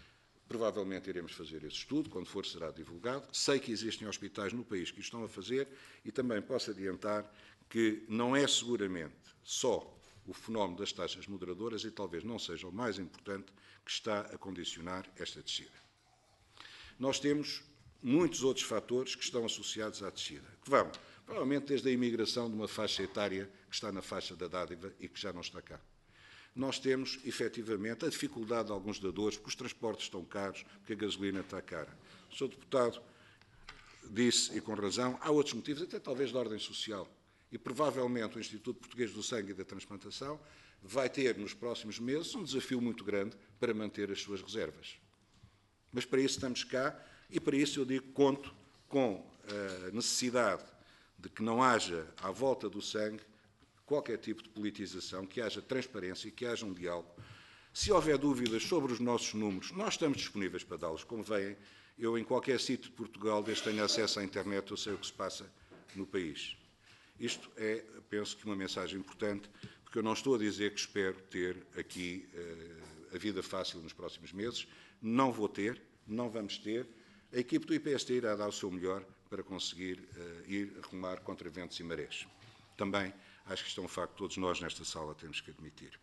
Provavelmente iremos fazer esse estudo, quando for será divulgado. Sei que existem hospitais no país que o estão a fazer e também posso adiantar que não é seguramente só o fenómeno das taxas moderadoras, e talvez não seja o mais importante, que está a condicionar esta descida. Nós temos muitos outros fatores que estão associados à descida, que vão, provavelmente, desde a imigração de uma faixa etária que está na faixa da dádiva e que já não está cá. Nós temos, efetivamente, a dificuldade de alguns dadores, porque os transportes estão caros, porque a gasolina está cara. O Sr. Deputado disse, e com razão, há outros motivos, até talvez de ordem social. E, provavelmente, o Instituto Português do Sangue e da Transplantação vai ter, nos próximos meses, um desafio muito grande para manter as suas reservas. Mas para isso estamos cá e para isso eu digo conto com a necessidade de que não haja, à volta do sangue, qualquer tipo de politização, que haja transparência, que haja um diálogo. Se houver dúvidas sobre os nossos números, nós estamos disponíveis para dá-los. Como veem, eu em qualquer sítio de Portugal, desde que tenha acesso à internet, eu sei o que se passa no país. Isto é, penso que, uma mensagem importante, porque eu não estou a dizer que espero ter aqui a vida fácil nos próximos meses. Não vou ter, não vamos ter. A equipe do IPST irá dar o seu melhor para conseguir ir rumar contra ventos e marés. Também acho que isto é um facto que todos nós nesta sala temos que admitir.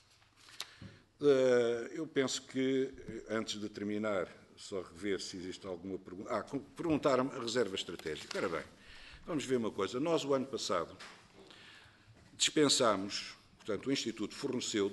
Eu penso que, antes de terminar, só rever se existe alguma pergunta. Perguntaram-me a reserva estratégica. Ora bem, vamos ver uma coisa. Nós, o ano passado, dispensámos, portanto, o Instituto forneceu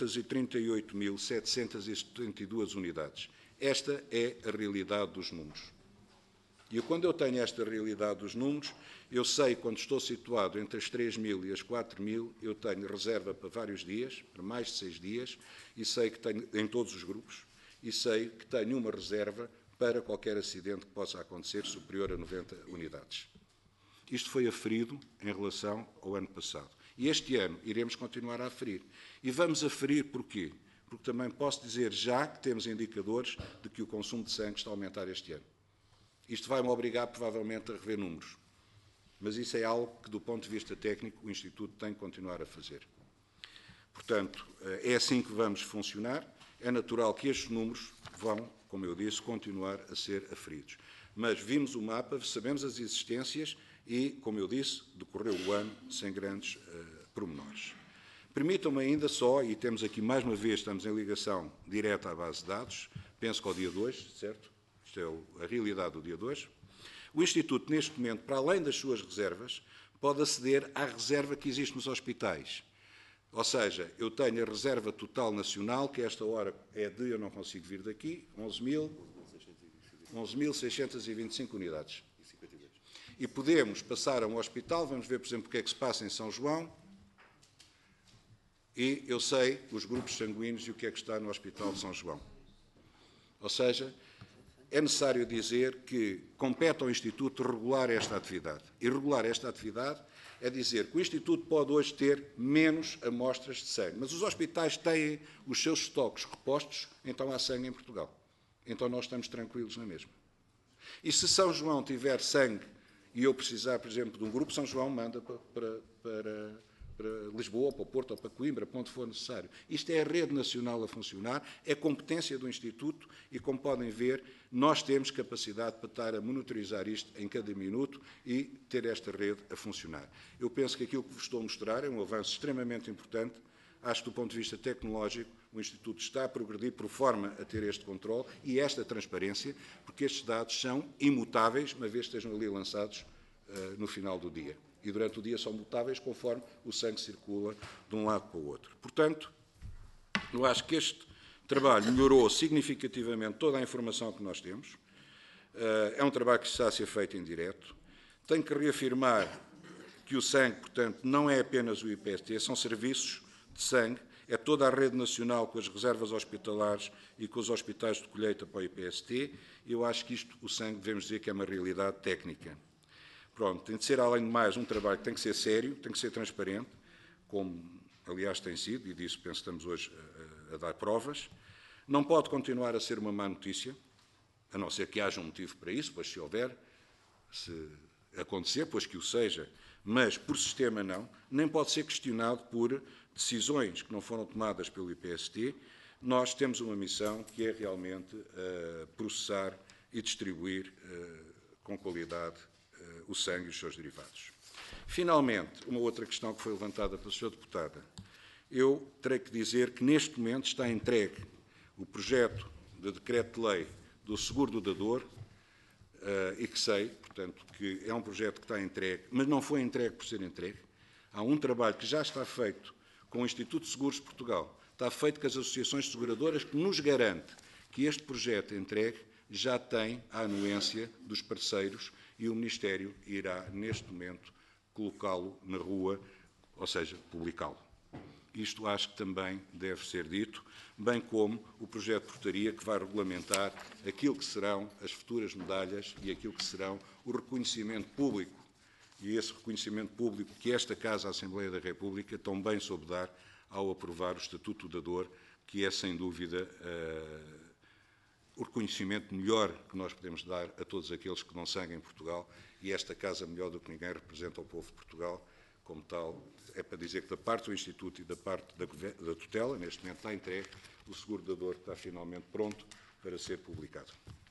238.772 unidades. Esta é a realidade dos números. E quando eu tenho esta realidade dos números, eu sei, quando estou situado entre as 3.000 e as 4.000, eu tenho reserva para vários dias, para mais de 6 dias, e sei que tenho, em todos os grupos, e sei que tenho uma reserva para qualquer acidente que possa acontecer superior a 90 unidades. Isto foi aferido em relação ao ano passado. E este ano iremos continuar a aferir. E vamos aferir porquê? Porque também posso dizer já que temos indicadores de que o consumo de sangue está a aumentar este ano. Isto vai-me obrigar, provavelmente, a rever números. Mas isso é algo que, do ponto de vista técnico, o Instituto tem que continuar a fazer. Portanto, é assim que vamos funcionar. É natural que estes números vão, como eu disse, continuar a ser aferidos. Mas vimos o mapa, sabemos as existências e, como eu disse, decorreu o ano sem grandes pormenores. Permitam-me ainda só, e temos aqui mais uma vez, estamos em ligação direta à base de dados, penso que ao dia 2, certo? Isto é a realidade do dia 2. O Instituto, neste momento, para além das suas reservas, pode aceder à reserva que existe nos hospitais. Ou seja, eu tenho a reserva total nacional, que a esta hora é de, eu não consigo vir daqui, 11.625 unidades. E podemos passar a um hospital, vamos ver, por exemplo, o que é que se passa em São João, e eu sei os grupos sanguíneos e o que é que está no Hospital de São João. Ou seja, é necessário dizer que compete ao Instituto regular esta atividade. E regular esta atividade é dizer que o Instituto pode hoje ter menos amostras de sangue, mas os hospitais têm os seus estoques repostos, então há sangue em Portugal. Então nós estamos tranquilos na mesma. E se São João tiver sangue e eu precisar, por exemplo, de um grupo, São João manda para Lisboa, para o Porto ou para Coimbra, para onde for necessário. Isto é a rede nacional a funcionar, é competência do Instituto e, como podem ver, nós temos capacidade para estar a monitorizar isto em cada minuto e ter esta rede a funcionar. Eu penso que aquilo que vos estou a mostrar é um avanço extremamente importante. Acho que, do ponto de vista tecnológico, o Instituto está a progredir por forma a ter este controle e esta transparência, porque estes dados são imutáveis, uma vez que estejam ali lançados no final do dia. E durante o dia são mutáveis conforme o sangue circula de um lado para o outro. Portanto, eu acho que este trabalho melhorou significativamente toda a informação que nós temos. É um trabalho que está a ser feito em direto. Tenho que reafirmar que o sangue, portanto, não é apenas o IPST, são serviços de sangue, é toda a rede nacional com as reservas hospitalares e com os hospitais de colheita para o IPST. Eu acho que isto, o sangue, devemos dizer que é uma realidade técnica. Pronto, tem de ser, além de mais, um trabalho que tem que ser sério, tem que ser transparente, como, aliás, tem sido, e disso penso que estamos hoje a dar provas. Não pode continuar a ser uma má notícia, a não ser que haja um motivo para isso, pois se houver, se acontecer, pois que o seja, mas por sistema não, nem pode ser questionado por decisões que não foram tomadas pelo IPST, nós temos uma missão que é realmente processar e distribuir com qualidade o sangue e os seus derivados. Finalmente, uma outra questão que foi levantada pela Sra. Deputada. Eu terei que dizer que neste momento está entregue o projeto de decreto-lei do seguro do dador e que sei, portanto, que é um projeto que está entregue, mas não foi entregue por ser entregue. Há um trabalho que já está feito com o Instituto de Seguros de Portugal, está feito com as associações seguradoras, que nos garante que este projeto entregue já tem a anuência dos parceiros e o Ministério irá, neste momento, colocá-lo na rua, ou seja, publicá-lo. Isto acho que também deve ser dito, bem como o projeto de portaria que vai regulamentar aquilo que serão as futuras medalhas e aquilo que serão o reconhecimento público. E esse reconhecimento público que esta Casa, a Assembleia da República, também soube dar ao aprovar o Estatuto do Dador, que é, sem dúvida, o reconhecimento melhor que nós podemos dar a todos aqueles que dão sangue em Portugal, e esta Casa, melhor do que ninguém, representa o povo de Portugal. Como tal, é para dizer que da parte do Instituto e da parte da tutela, neste momento está entregue, o seguro dador está finalmente pronto para ser publicado.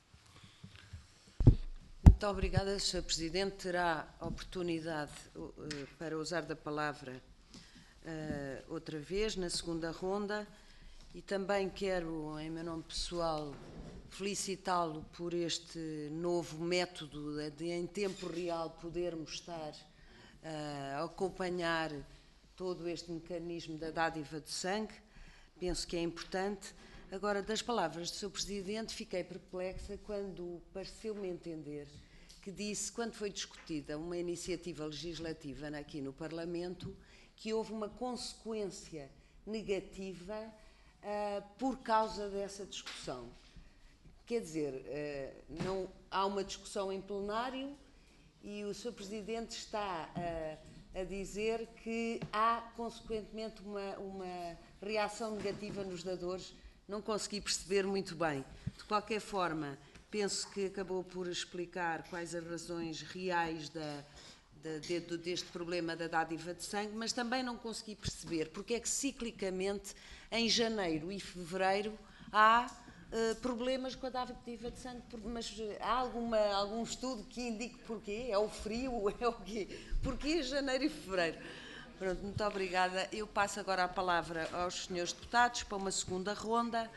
Muito obrigada, Sr. Presidente. Terá oportunidade para usar da palavra outra vez, na segunda ronda, e também quero, em meu nome pessoal, felicitá-lo por este novo método de, em tempo real, podermos estar a acompanhar todo este mecanismo da dádiva de sangue. Penso que é importante. Agora, das palavras do Sr. Presidente, fiquei perplexa quando pareceu-me entender que disse, quando foi discutida uma iniciativa legislativa aqui no Parlamento, que houve uma consequência negativa por causa dessa discussão. Quer dizer, não há uma discussão em plenário e o Sr. Presidente está a dizer que há, consequentemente, uma reação negativa nos dadores. Não consegui perceber muito bem. De qualquer forma, penso que acabou por explicar quais as razões reais deste problema da dádiva de sangue, mas também não consegui perceber porque é que, ciclicamente, em janeiro e fevereiro, há problemas com a dádiva de sangue, mas há algum estudo que indique porquê? É o frio? É o quê? Porquê janeiro e fevereiro? Pronto, muito obrigada. Eu passo agora a palavra aos senhores deputados para uma segunda ronda.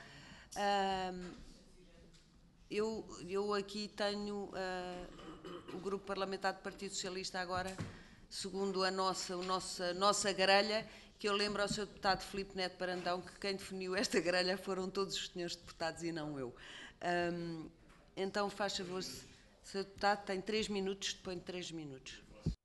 Eu aqui tenho o Grupo Parlamentar do Partido Socialista agora, segundo a nossa grelha, que eu lembro ao Sr. Deputado Filipe Neto Brandão que quem definiu esta grelha foram todos os senhores deputados e não eu. Então, faz favor, Sr. Deputado, tem 3 minutos, depois de 3 minutos.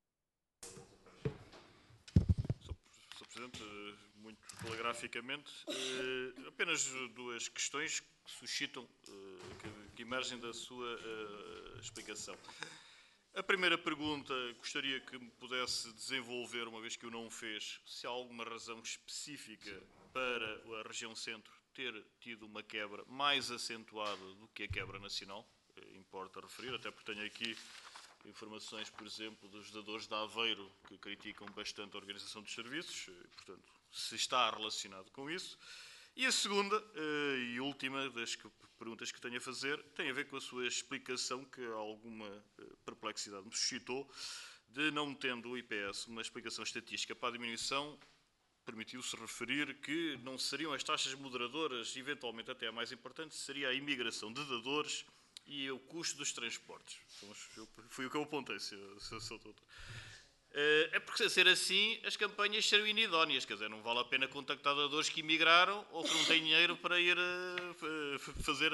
Sr. Presidente, muito telegraficamente, apenas duas questões que suscitam, que emergem da sua explicação. A primeira pergunta, gostaria que me pudesse desenvolver, uma vez que o não fez, se há alguma razão específica para a região centro ter tido uma quebra mais acentuada do que a quebra nacional. Importa referir, até porque tenho aqui informações, por exemplo, dos dadores de Aveiro, que criticam bastante a organização dos serviços, portanto, se está relacionado com isso. E a segunda e última das perguntas que tenho a fazer tem a ver com a sua explicação, que alguma perplexidade me suscitou, de não tendo o IPS uma explicação estatística para a diminuição, permitiu-se referir que não seriam as taxas moderadoras, eventualmente até a mais importante, seria a imigração de dadores e o custo dos transportes. Foi o que eu apontei, Sr. Doutor. É porque, a ser assim, as campanhas serão inidóneas, quer dizer, não vale a pena contactar dadores que emigraram ou que não têm dinheiro para ir fazer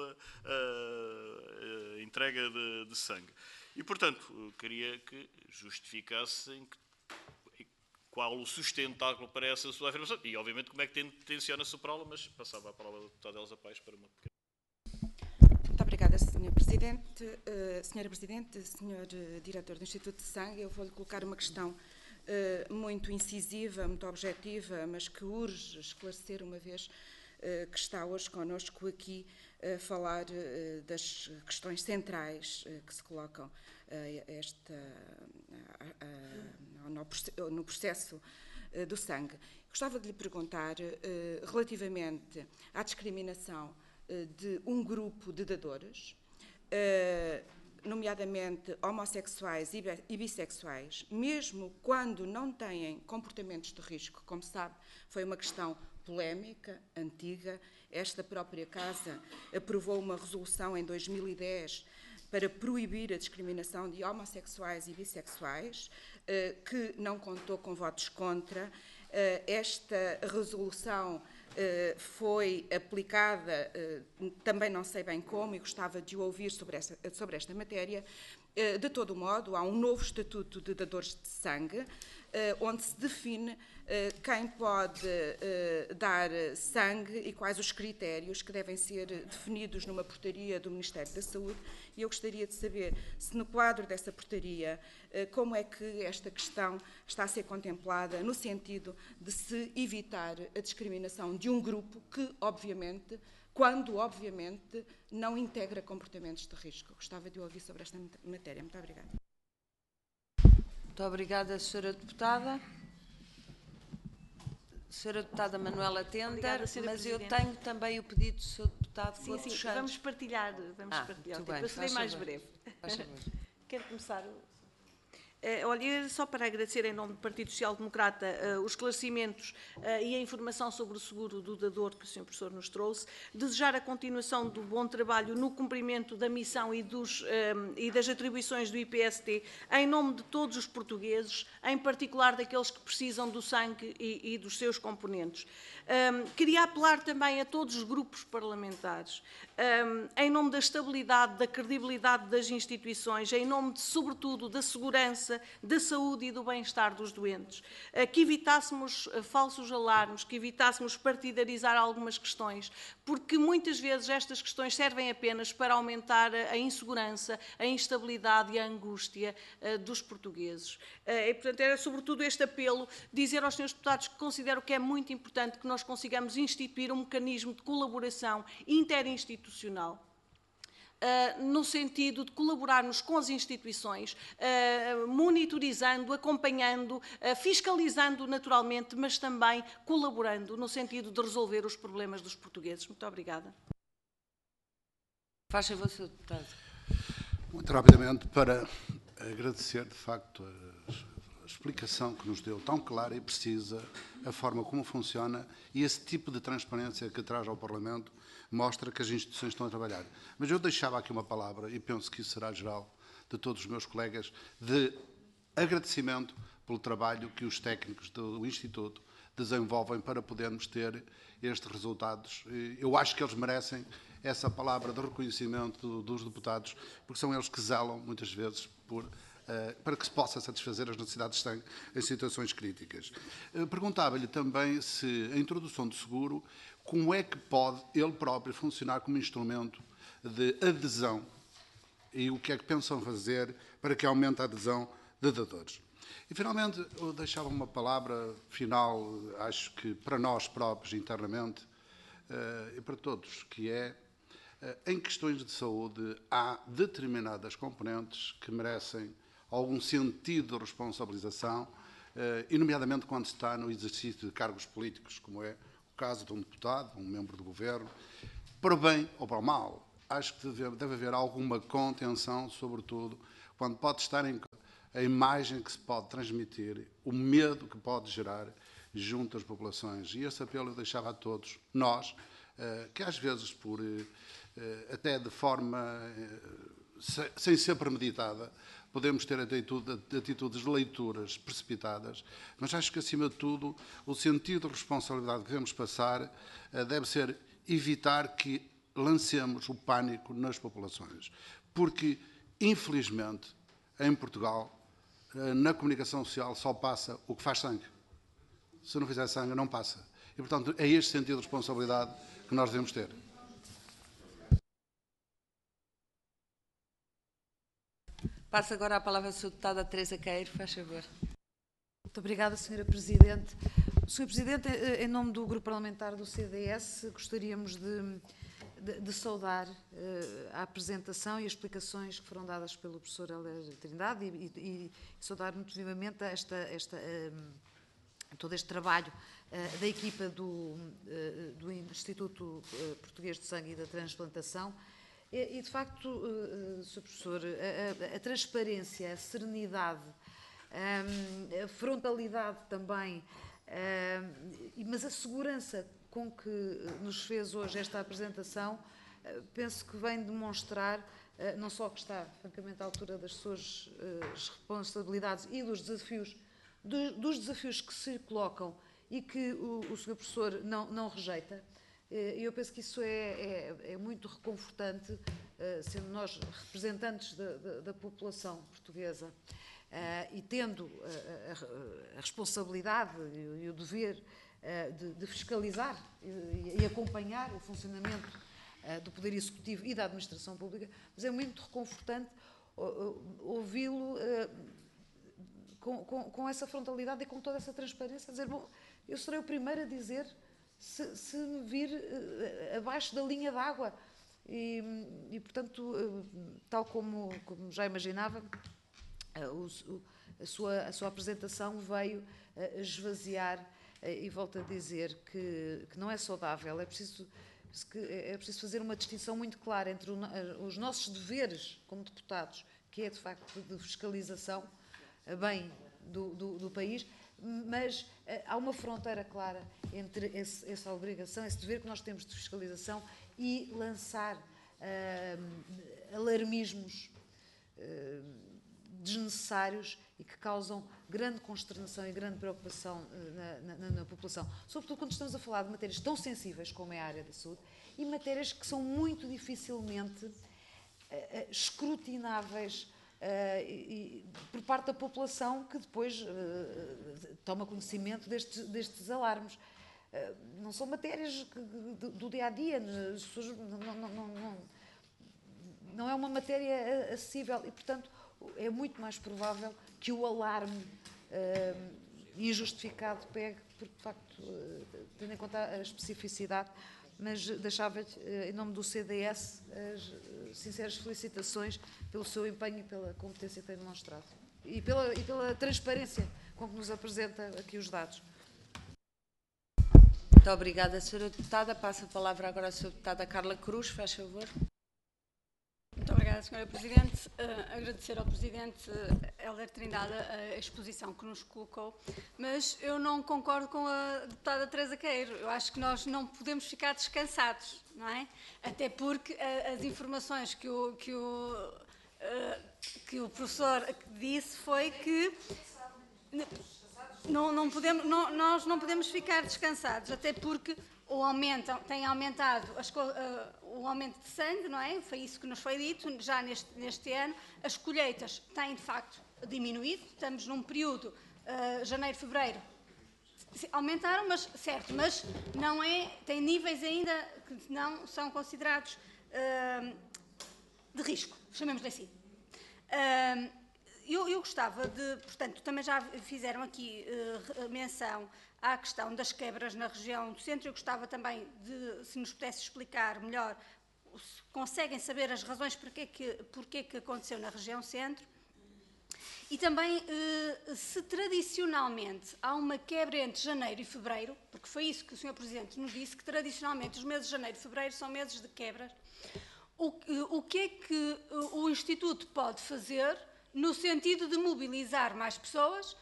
a entrega de sangue. E, portanto, queria que justificassem qual o sustentáculo para essa sua afirmação e, obviamente, como é que tenciona superá-la, mas passava a palavra ao deputado Elsa Paes para uma pequena. Muito obrigada, Sr. Presidente. Sra. Presidente, Sr. Diretor do Instituto de Sangue, eu vou-lhe colocar uma questão muito incisiva, muito objetiva, mas que urge esclarecer, uma vez que está hoje connosco aqui a falar das questões centrais que se colocam no processo do sangue. Gostava de lhe perguntar, relativamente à discriminação de um grupo de dadores, nomeadamente homossexuais e bissexuais, mesmo quando não têm comportamentos de risco, como sabe, foi uma questão polémica, antiga. Esta própria Casa aprovou uma resolução em 2010 para proibir a discriminação de homossexuais e bissexuais, que não contou com votos contra. Esta resolução foi aplicada, também não sei bem como, e gostava de o ouvir sobre esta matéria. De todo modo, há um novo Estatuto de Dadores de Sangue, onde se define quem pode dar sangue e quais os critérios que devem ser definidos numa portaria do Ministério da Saúde. E eu gostaria de saber se, no quadro dessa portaria, como é que esta questão está a ser contemplada no sentido de se evitar a discriminação de um grupo que, obviamente, não integra comportamentos de risco. Gostava de ouvir sobre esta matéria. Muito obrigada. Muito obrigada, Sra. Deputada. Sra. Deputada Manuela Tender, Obrigada, mas Presidente. eu tenho também o pedido do Sr. Deputado Sim, Couto sim, Santos. vamos partilhar o muito tempo. bem, Eu serei faz mais favor. breve. Faz favor. Quero começar. Olha, só para agradecer em nome do Partido Social Democrata os esclarecimentos e a informação sobre o seguro do dador que o Sr. Professor nos trouxe, desejar a continuação do bom trabalho no cumprimento da missão e das atribuições do IPST em nome de todos os portugueses, em particular daqueles que precisam do sangue e dos seus componentes. Queria apelar também a todos os grupos parlamentares, em nome da estabilidade, da credibilidade das instituições, em nome, sobretudo, da segurança, da saúde e do bem-estar dos doentes, que evitássemos falsos alarmes, que evitássemos partidarizar algumas questões, porque muitas vezes estas questões servem apenas para aumentar a insegurança, a instabilidade e a angústia dos portugueses. E, portanto, era sobretudo este apelo, dizer aos senhores deputados que considero que é muito importante que nós consigamos instituir um mecanismo de colaboração interinstitucional, no sentido de colaborarmos com as instituições, monitorizando, acompanhando, fiscalizando naturalmente, mas também colaborando no sentido de resolver os problemas dos portugueses. Muito obrigada. Faz favor, Sr. Deputado. Muito rapidamente, para agradecer, de facto, a explicação que nos deu tão clara e precisa, a forma como funciona e esse tipo de transparência que traz ao Parlamento mostra que as instituições estão a trabalhar. Mas eu deixava aqui uma palavra, e penso que isso será geral de todos os meus colegas, de agradecimento pelo trabalho que os técnicos do Instituto desenvolvem para podermos ter estes resultados. Eu acho que eles merecem essa palavra de reconhecimento dos deputados, porque são eles que zelam, muitas vezes, para que se possa satisfazer as necessidades de sangue em situações críticas. Perguntava-lhe também se a introdução de seguro, como é que pode ele próprio funcionar como instrumento de adesão e o que é que pensam fazer para que aumente a adesão de dadores. E, finalmente, eu deixava uma palavra final, acho que para nós próprios internamente e para todos, que é, em questões de saúde, há determinadas componentes que merecem algum sentido de responsabilização, e nomeadamente quando se está no exercício de cargos políticos, como é o caso de um deputado, um membro do governo, para o bem ou para o mal. Acho que deve haver alguma contenção, sobretudo, quando pode estar a imagem que se pode transmitir, o medo que pode gerar junto às populações. E esse apelo eu deixava a todos, nós, que às vezes, até de forma sem ser premeditada, podemos ter atitudes de leituras precipitadas, mas acho que, acima de tudo, o sentido de responsabilidade que devemos passar deve ser evitar que lancemos o pânico nas populações. Porque, infelizmente, em Portugal, na comunicação social só passa o que faz sangue. Se não fizer sangue, não passa. E, portanto, é este sentido de responsabilidade que nós devemos ter. Passo agora a palavra à Sra. Deputada Teresa Queiro, faz favor. Muito obrigada, Sra. Presidente. Sr. Presidente, em nome do Grupo Parlamentar do CDS, gostaríamos de saudar a apresentação e as explicações que foram dadas pelo professor Hélder Trindade e saudar muito vivamente todo este trabalho da equipa do Instituto Português de Sangue e da Transplantação. E de facto, Sr. Professor, a transparência, a serenidade, a frontalidade também, mas a segurança com que nos fez hoje esta apresentação, penso que vem demonstrar não só que está francamente à altura das suas responsabilidades e dos desafios que se colocam e que o Sr. Professor não rejeita. Eu penso que isso é muito reconfortante, sendo nós representantes da população portuguesa e tendo a responsabilidade e o dever de fiscalizar e acompanhar o funcionamento do Poder Executivo e da Administração Pública, mas é muito reconfortante ouvi-lo com essa frontalidade e com toda essa transparência, a dizer, bom, eu serei o primeiro a dizer se me vir abaixo da linha d'água. E, portanto, tal como já imaginava, a sua apresentação veio esvaziar, e volto a dizer que não é saudável, é preciso fazer uma distinção muito clara entre os nossos deveres como deputados, que é de facto de fiscalização a bem do país, mas há uma fronteira clara entre essa obrigação, esse dever que nós temos de fiscalização e lançar alarmismos desnecessários e que causam grande consternação e grande preocupação na população. Sobretudo quando estamos a falar de matérias tão sensíveis como é a área da saúde e matérias que são muito dificilmente escrutináveis por parte da população que depois toma conhecimento destes alarmes. Não são matérias do dia-a-dia, não é uma matéria acessível e, portanto, é muito mais provável que o alarme injustificado pegue, porque, de facto, tendo em conta a especificidade, mas deixava-lhe, em nome do CDS, as sinceras felicitações pelo seu empenho e pela competência que tem demonstrado. E pela transparência com que nos apresenta aqui os dados. Muito obrigada, Sra. Deputada. Passo a palavra agora à Sra. Deputada Carla Cruz, faz favor. Muito obrigada, Sra. Presidente. Agradecer ao Presidente Hélder Trindade a exposição que nos colocou, mas eu não concordo com a Deputada Teresa Queiro. Eu acho que nós não podemos ficar descansados, não é? Até porque as informações que o professor disse foi que nós não podemos ficar descansados, até porque tem aumentado o aumento de sangue, não é? Foi isso que nos foi dito, já neste ano. As colheitas têm, de facto, diminuído. Estamos num período, janeiro, fevereiro, aumentaram, mas não tem níveis ainda que não são considerados de risco, chamemos-lhe assim. Eu gostava de, portanto, também já fizeram aqui menção à questão das quebras na região do centro. Eu gostava também de, se nos pudesse explicar melhor, se conseguem saber as razões porque que aconteceu na região centro. E também se tradicionalmente há uma quebra entre janeiro e fevereiro, porque foi isso que o Sr. Presidente nos disse, que tradicionalmente os meses de janeiro e fevereiro são meses de quebras. O que é que o Instituto pode fazer no sentido de mobilizar mais pessoas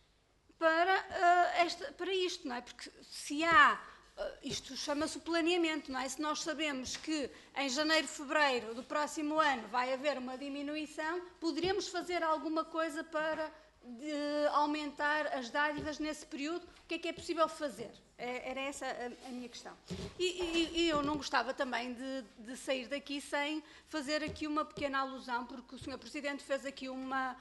para isto, não é? Porque se há, isto chama-se o planeamento, não é? Se nós sabemos que em janeiro, fevereiro do próximo ano vai haver uma diminuição, poderíamos fazer alguma coisa para aumentar as dádivas nesse período? O que é possível fazer? Era essa a minha questão. E eu não gostava também de sair daqui sem fazer aqui uma pequena alusão, porque o Sr. Presidente fez aqui uma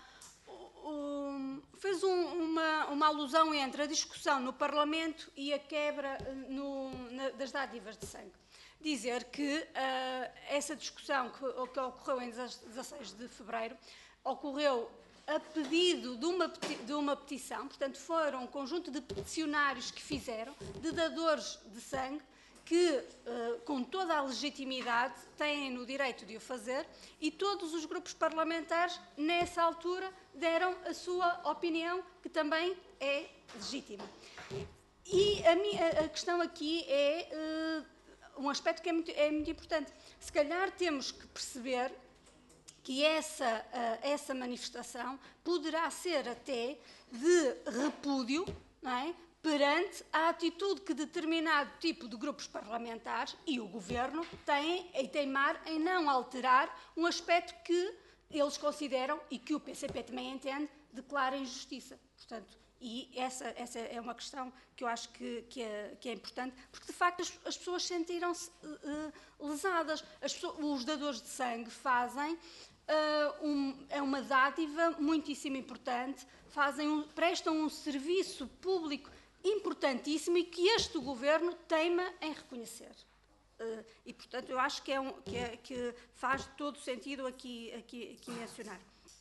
alusão entre a discussão no Parlamento e a quebra das dádivas de sangue. Dizer que essa discussão que ocorreu em 16 de fevereiro ocorreu a pedido de uma petição, portanto foram um conjunto de peticionários que fizeram, de dadores de sangue, que com toda a legitimidade têm o direito de o fazer, e todos os grupos parlamentares nessa altura deram a sua opinião, que também é legítima. E a questão aqui é um aspecto que é muito importante. Se calhar temos que perceber que essa manifestação poderá ser até de repúdio, não é, perante a atitude que determinado tipo de grupos parlamentares e o Governo têm em teimar em não alterar um aspecto que eles consideram, e que o PCP também entende, de clara injustiça. Portanto, e essa é uma questão que eu acho que é importante, porque de facto as pessoas sentiram-se lesadas. Os dadores de sangue fazem é uma dádiva muitíssimo importante, prestam um serviço público importantíssimo e que este Governo teima em reconhecer. E, portanto, eu acho que faz todo sentido aqui mencionar.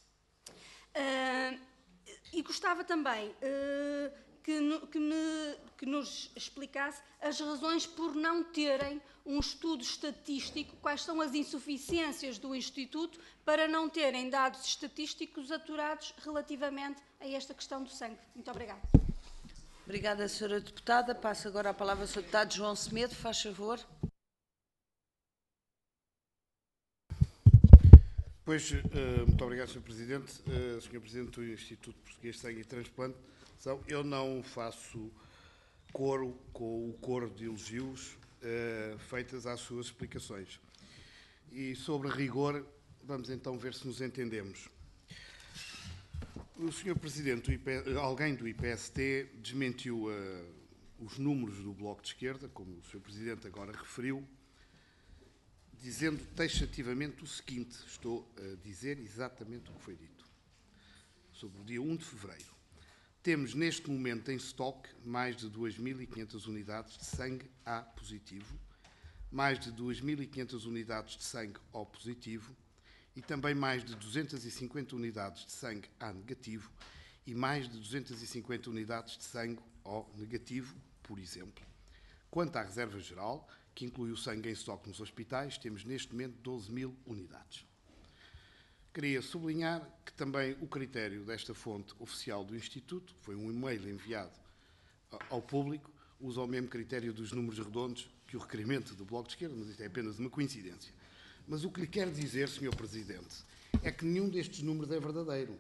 E gostava também que nos explicasse as razões por não terem um estudo estatístico, quais são as insuficiências do Instituto para não terem dados estatísticos aturados relativamente a esta questão do sangue. Muito obrigada. Obrigada, Sra. Deputada. Passo agora a palavra ao Sr. Deputado João Semedo, faz favor. Pois, muito obrigado, Sr. Presidente. Sr. Presidente do Instituto Português de Sangue e Transplantação, eu não faço coro com o coro de elogios feitas às suas explicações. E sobre rigor, vamos então ver se nos entendemos. O Sr. Presidente, alguém do IPST desmentiu os números do Bloco de Esquerda, como o Sr. Presidente agora referiu, dizendo taxativamente o seguinte, estou a dizer exatamente o que foi dito, sobre o dia 1 de fevereiro. Temos neste momento em estoque mais de 2.500 unidades de sangue A positivo, mais de 2.500 unidades de sangue O positivo e também mais de 250 unidades de sangue A negativo e mais de 250 unidades de sangue O negativo, por exemplo. Quanto à reserva geral, que inclui o sangue em estoque nos hospitais, temos neste momento 12.000 unidades. Queria sublinhar que também o critério desta fonte oficial do Instituto, foi um e-mail enviado ao público, usa o mesmo critério dos números redondos que o requerimento do Bloco de Esquerda, mas isto é apenas uma coincidência. Mas o que lhe quero dizer, Sr. Presidente, é que nenhum destes números é verdadeiro.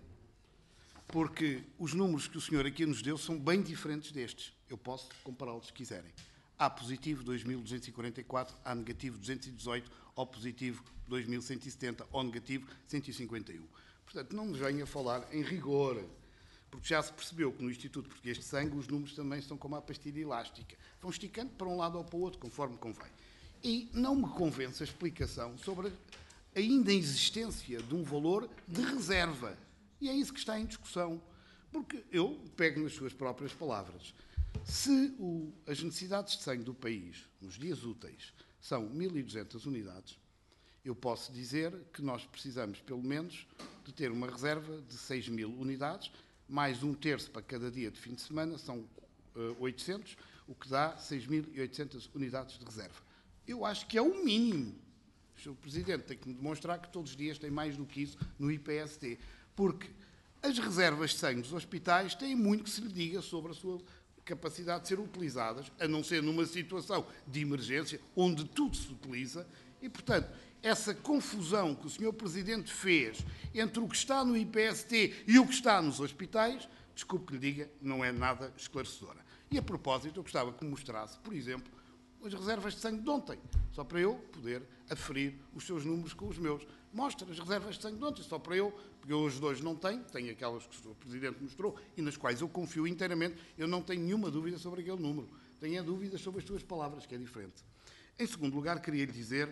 Porque os números que o senhor aqui nos deu são bem diferentes destes. Eu posso compará-los se quiserem. A positivo 2.244, A negativo 218, O positivo 2.170, O negativo 151. Portanto, não me venha falar em rigor, porque já se percebeu que no Instituto Português de Sangue os números também são como a pastilha elástica. Vão esticando para um lado ou para o outro, conforme convém. E não me convence a explicação sobre ainda a existência de um valor de reserva. E é isso que está em discussão. Porque eu pego nas suas próprias palavras. Se as necessidades de sangue do país, nos dias úteis, são 1.200 unidades, eu posso dizer que nós precisamos, pelo menos, de ter uma reserva de 6.000 unidades, mais um terço para cada dia de fim de semana, são 800, o que dá 6.800 unidades de reserva. Eu acho que é o mínimo. O Sr. Presidente tem que me demonstrar que todos os dias tem mais do que isso no IPST, porque as reservas de sangue dos hospitais têm muito que se lhe diga sobre a sua capacidade de ser utilizadas, a não ser numa situação de emergência, onde tudo se utiliza, e, portanto, essa confusão que o Sr. Presidente fez entre o que está no IPST e o que está nos hospitais, desculpe que lhe diga, não é nada esclarecedora. E, a propósito, eu gostava que me mostrasse, por exemplo, as reservas de sangue de ontem, só para eu poder aferir os seus números com os meus. Mostra as reservas de sangue de ontem, só para eu, porque eu hoje de hoje não tenho aquelas que o Sr. Presidente mostrou e nas quais eu confio inteiramente, eu não tenho nenhuma dúvida sobre aquele número. Tenho dúvidas sobre as suas palavras, que é diferente. Em segundo lugar, queria lhe dizer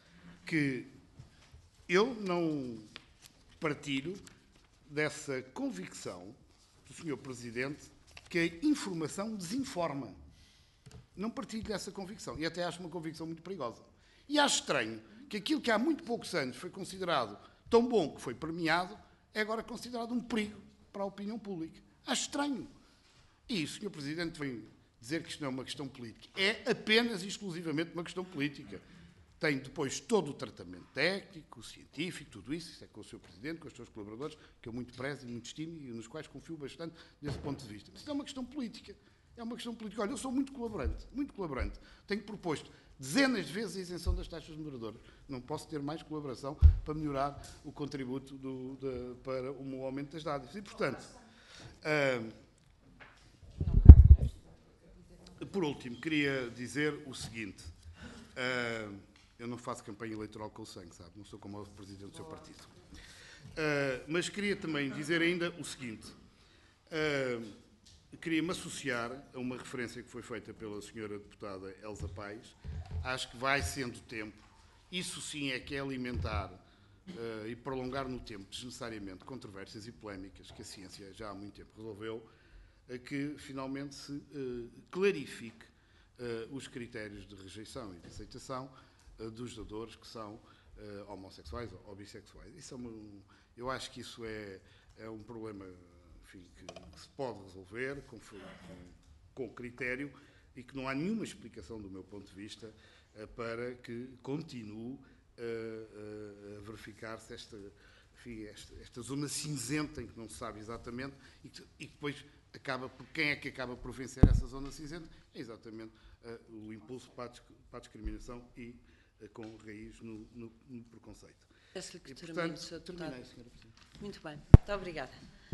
que eu não partilho dessa convicção do Sr. Presidente que a informação desinforma. Não partilho dessa convicção e até acho uma convicção muito perigosa. E acho estranho que aquilo que há muito poucos anos foi considerado tão bom que foi premiado, é agora considerado um perigo para a opinião pública. Acho estranho. E o Sr. Presidente vem dizer que isto não é uma questão política. É apenas e exclusivamente uma questão política. Tem depois todo o tratamento técnico, científico, tudo isso é com o Sr. Presidente, com os seus colaboradores, que eu muito prezo e muito estimo e nos quais confio bastante desse ponto de vista. Mas isto é uma questão política. É uma questão política. Olha, eu sou muito colaborante, muito colaborante. Tenho proposto dezenas de vezes a isenção das taxas moderadoras. Não posso ter mais colaboração para melhorar o contributo para o aumento das dádivas. E, portanto, por último, queria dizer o seguinte. Eu não faço campanha eleitoral com o sangue, sabe? Não sou como o presidente do seu partido. Mas queria também dizer ainda o seguinte. Queria-me associar a uma referência que foi feita pela senhora deputada Elsa Paes. Acho que vai sendo tempo. Isso sim é que é alimentar e prolongar no tempo, desnecessariamente, controvérsias e polémicas que a ciência já há muito tempo resolveu, que finalmente se clarifique os critérios de rejeição e de aceitação dos dadores que são homossexuais ou bissexuais. Eu acho que isso é um problema, enfim, que se pode resolver com critério e que não há nenhuma explicação, do meu ponto de vista, para que continue a verificar-se esta zona cinzenta em que não se sabe exatamente e depois quem é que acaba por vencer essa zona cinzenta? É exatamente o impulso para a discriminação e com raiz no preconceito. Peço-lhe que termine, portanto, Sr. Deputado. terminei, Sra. Presidente. Muito bem. Muito obrigada.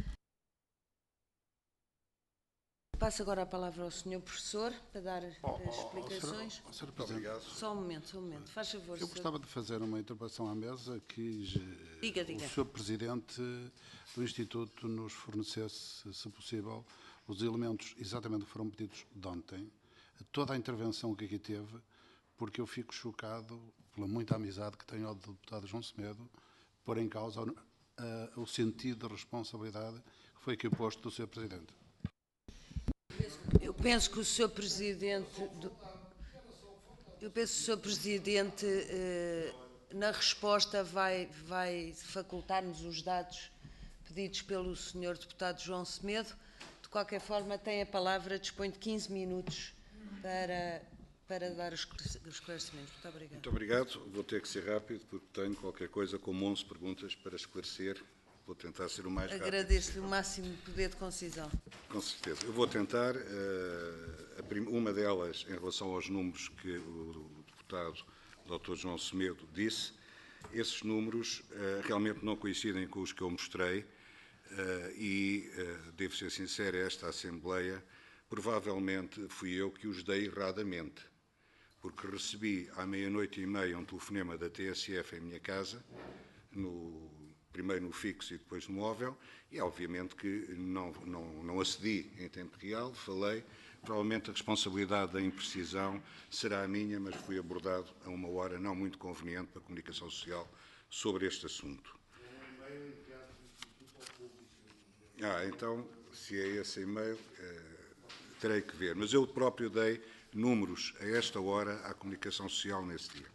Passo agora a palavra ao Sr. Professor para dar as explicações. Sr. Presidente, Só um momento. Faz favor, eu gostava de fazer uma intervenção à mesa que Diga. o Sr. Presidente do Instituto nos fornecesse, se possível, os elementos exatamente que foram pedidos de ontem, toda a intervenção que aqui teve, porque eu fico chocado pela muita amizade que tenho ao deputado João Semedo, pôr em causa o sentido de responsabilidade que foi aqui posto do Sr. Presidente. Eu penso que o Sr. Presidente... na resposta, vai facultar-nos os dados pedidos pelo Sr. Deputado João Semedo. De qualquer forma, tem a palavra, dispõe de 15 minutos para dar os esclarecimentos. Muito obrigado. Muito obrigado. Vou ter que ser rápido, porque tenho qualquer coisa como 11 perguntas para esclarecer. Vou tentar ser o mais rápido. Agradeço-lhe o máximo poder de concisão. Com certeza. Eu vou tentar, uma delas, em relação aos números que o deputado Dr. João Semedo disse. Esses números realmente não coincidem com os que eu mostrei e, devo ser sincero, esta Assembleia, provavelmente fui eu que os dei erradamente, porque recebi à 00:30 um telefonema da TSF em minha casa, primeiro no fixo e depois no móvel, e obviamente que não acedi em tempo real, falei. Provavelmente a responsabilidade da imprecisão será a minha, mas fui abordado a uma hora não muito conveniente para a comunicação social sobre este assunto. Então, se é esse e-mail, terei que ver. Mas eu próprio dei números a esta hora à comunicação social nesse dia.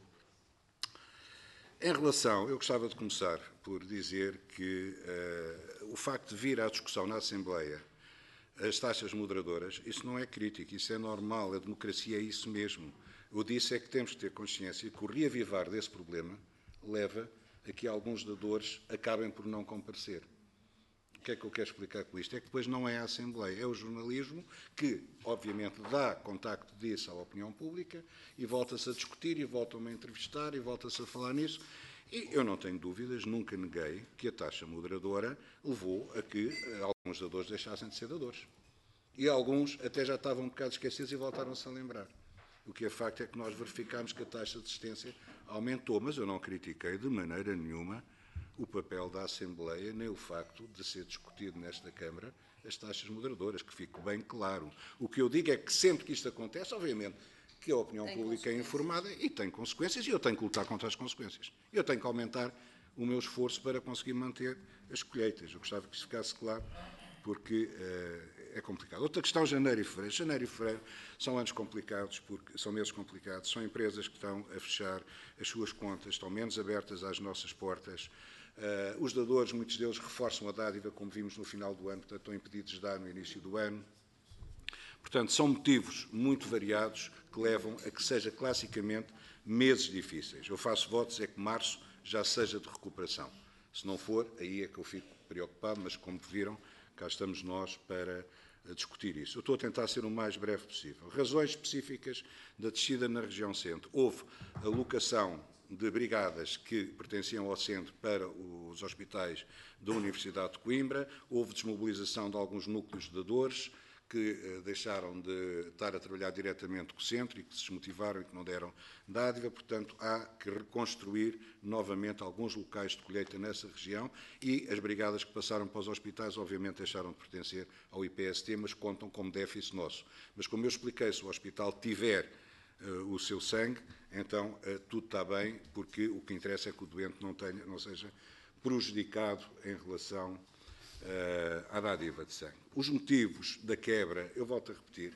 Em relação, eu gostava de começar por dizer que o facto de vir à discussão na Assembleia as taxas moderadoras, isso não é crítico, isso é normal, a democracia é isso mesmo. Eu disse é que temos que ter consciência que o reavivar desse problema leva a que alguns dadores acabem por não comparecer. O que é que eu quero explicar com isto? É que depois não é a Assembleia, é o jornalismo que, obviamente, dá contacto disso à opinião pública e volta-se a discutir e voltam-me a entrevistar e volta-se a falar nisso. E eu não tenho dúvidas, nunca neguei que a taxa moderadora levou a que alguns dadores deixassem de ser dadores. E alguns até já estavam um bocado esquecidos e voltaram-se a lembrar. O que é facto é que nós verificámos que a taxa de assistência aumentou, mas eu não critiquei de maneira nenhuma o papel da Assembleia, nem o facto de ser discutido nesta Câmara as taxas moderadoras, que fique bem claro. O que eu digo é que sempre que isto acontece, obviamente, que a opinião pública é informada e tem consequências, e eu tenho que lutar contra as consequências. Eu tenho que aumentar o meu esforço para conseguir manter as colheitas. Eu gostava que isso ficasse claro, porque é complicado. Outra questão, janeiro e fevereiro. Janeiro e fevereiro são anos complicados, porque são meses complicados, são empresas que estão a fechar as suas contas, estão menos abertas às nossas portas. Os dadores, muitos deles reforçam a dádiva, como vimos no final do ano, portanto estão impedidos de dar no início do ano. Portanto, são motivos muito variados que levam a que seja classicamente meses difíceis. Eu faço votos é que março já seja de recuperação. Se não for, aí é que eu fico preocupado, mas como viram, cá estamos nós para a discutir isso. Eu estou a tentar ser o mais breve possível. Razões específicas da descida na região centro. Houve alocação de brigadas que pertenciam ao centro para os hospitais da Universidade de Coimbra, houve desmobilização de alguns núcleos de dores que deixaram de estar a trabalhar diretamente com o centro e que se desmotivaram e que não deram dádiva. Portanto, há que reconstruir novamente alguns locais de colheita nessa região e as brigadas que passaram para os hospitais, obviamente, deixaram de pertencer ao IPST, mas contam como déficit nosso. Mas, como eu expliquei, se o hospital tiver o seu sangue, então tudo está bem, porque o que interessa é que o doente não seja prejudicado em relação à dádiva de sangue. Os motivos da quebra, eu volto a repetir,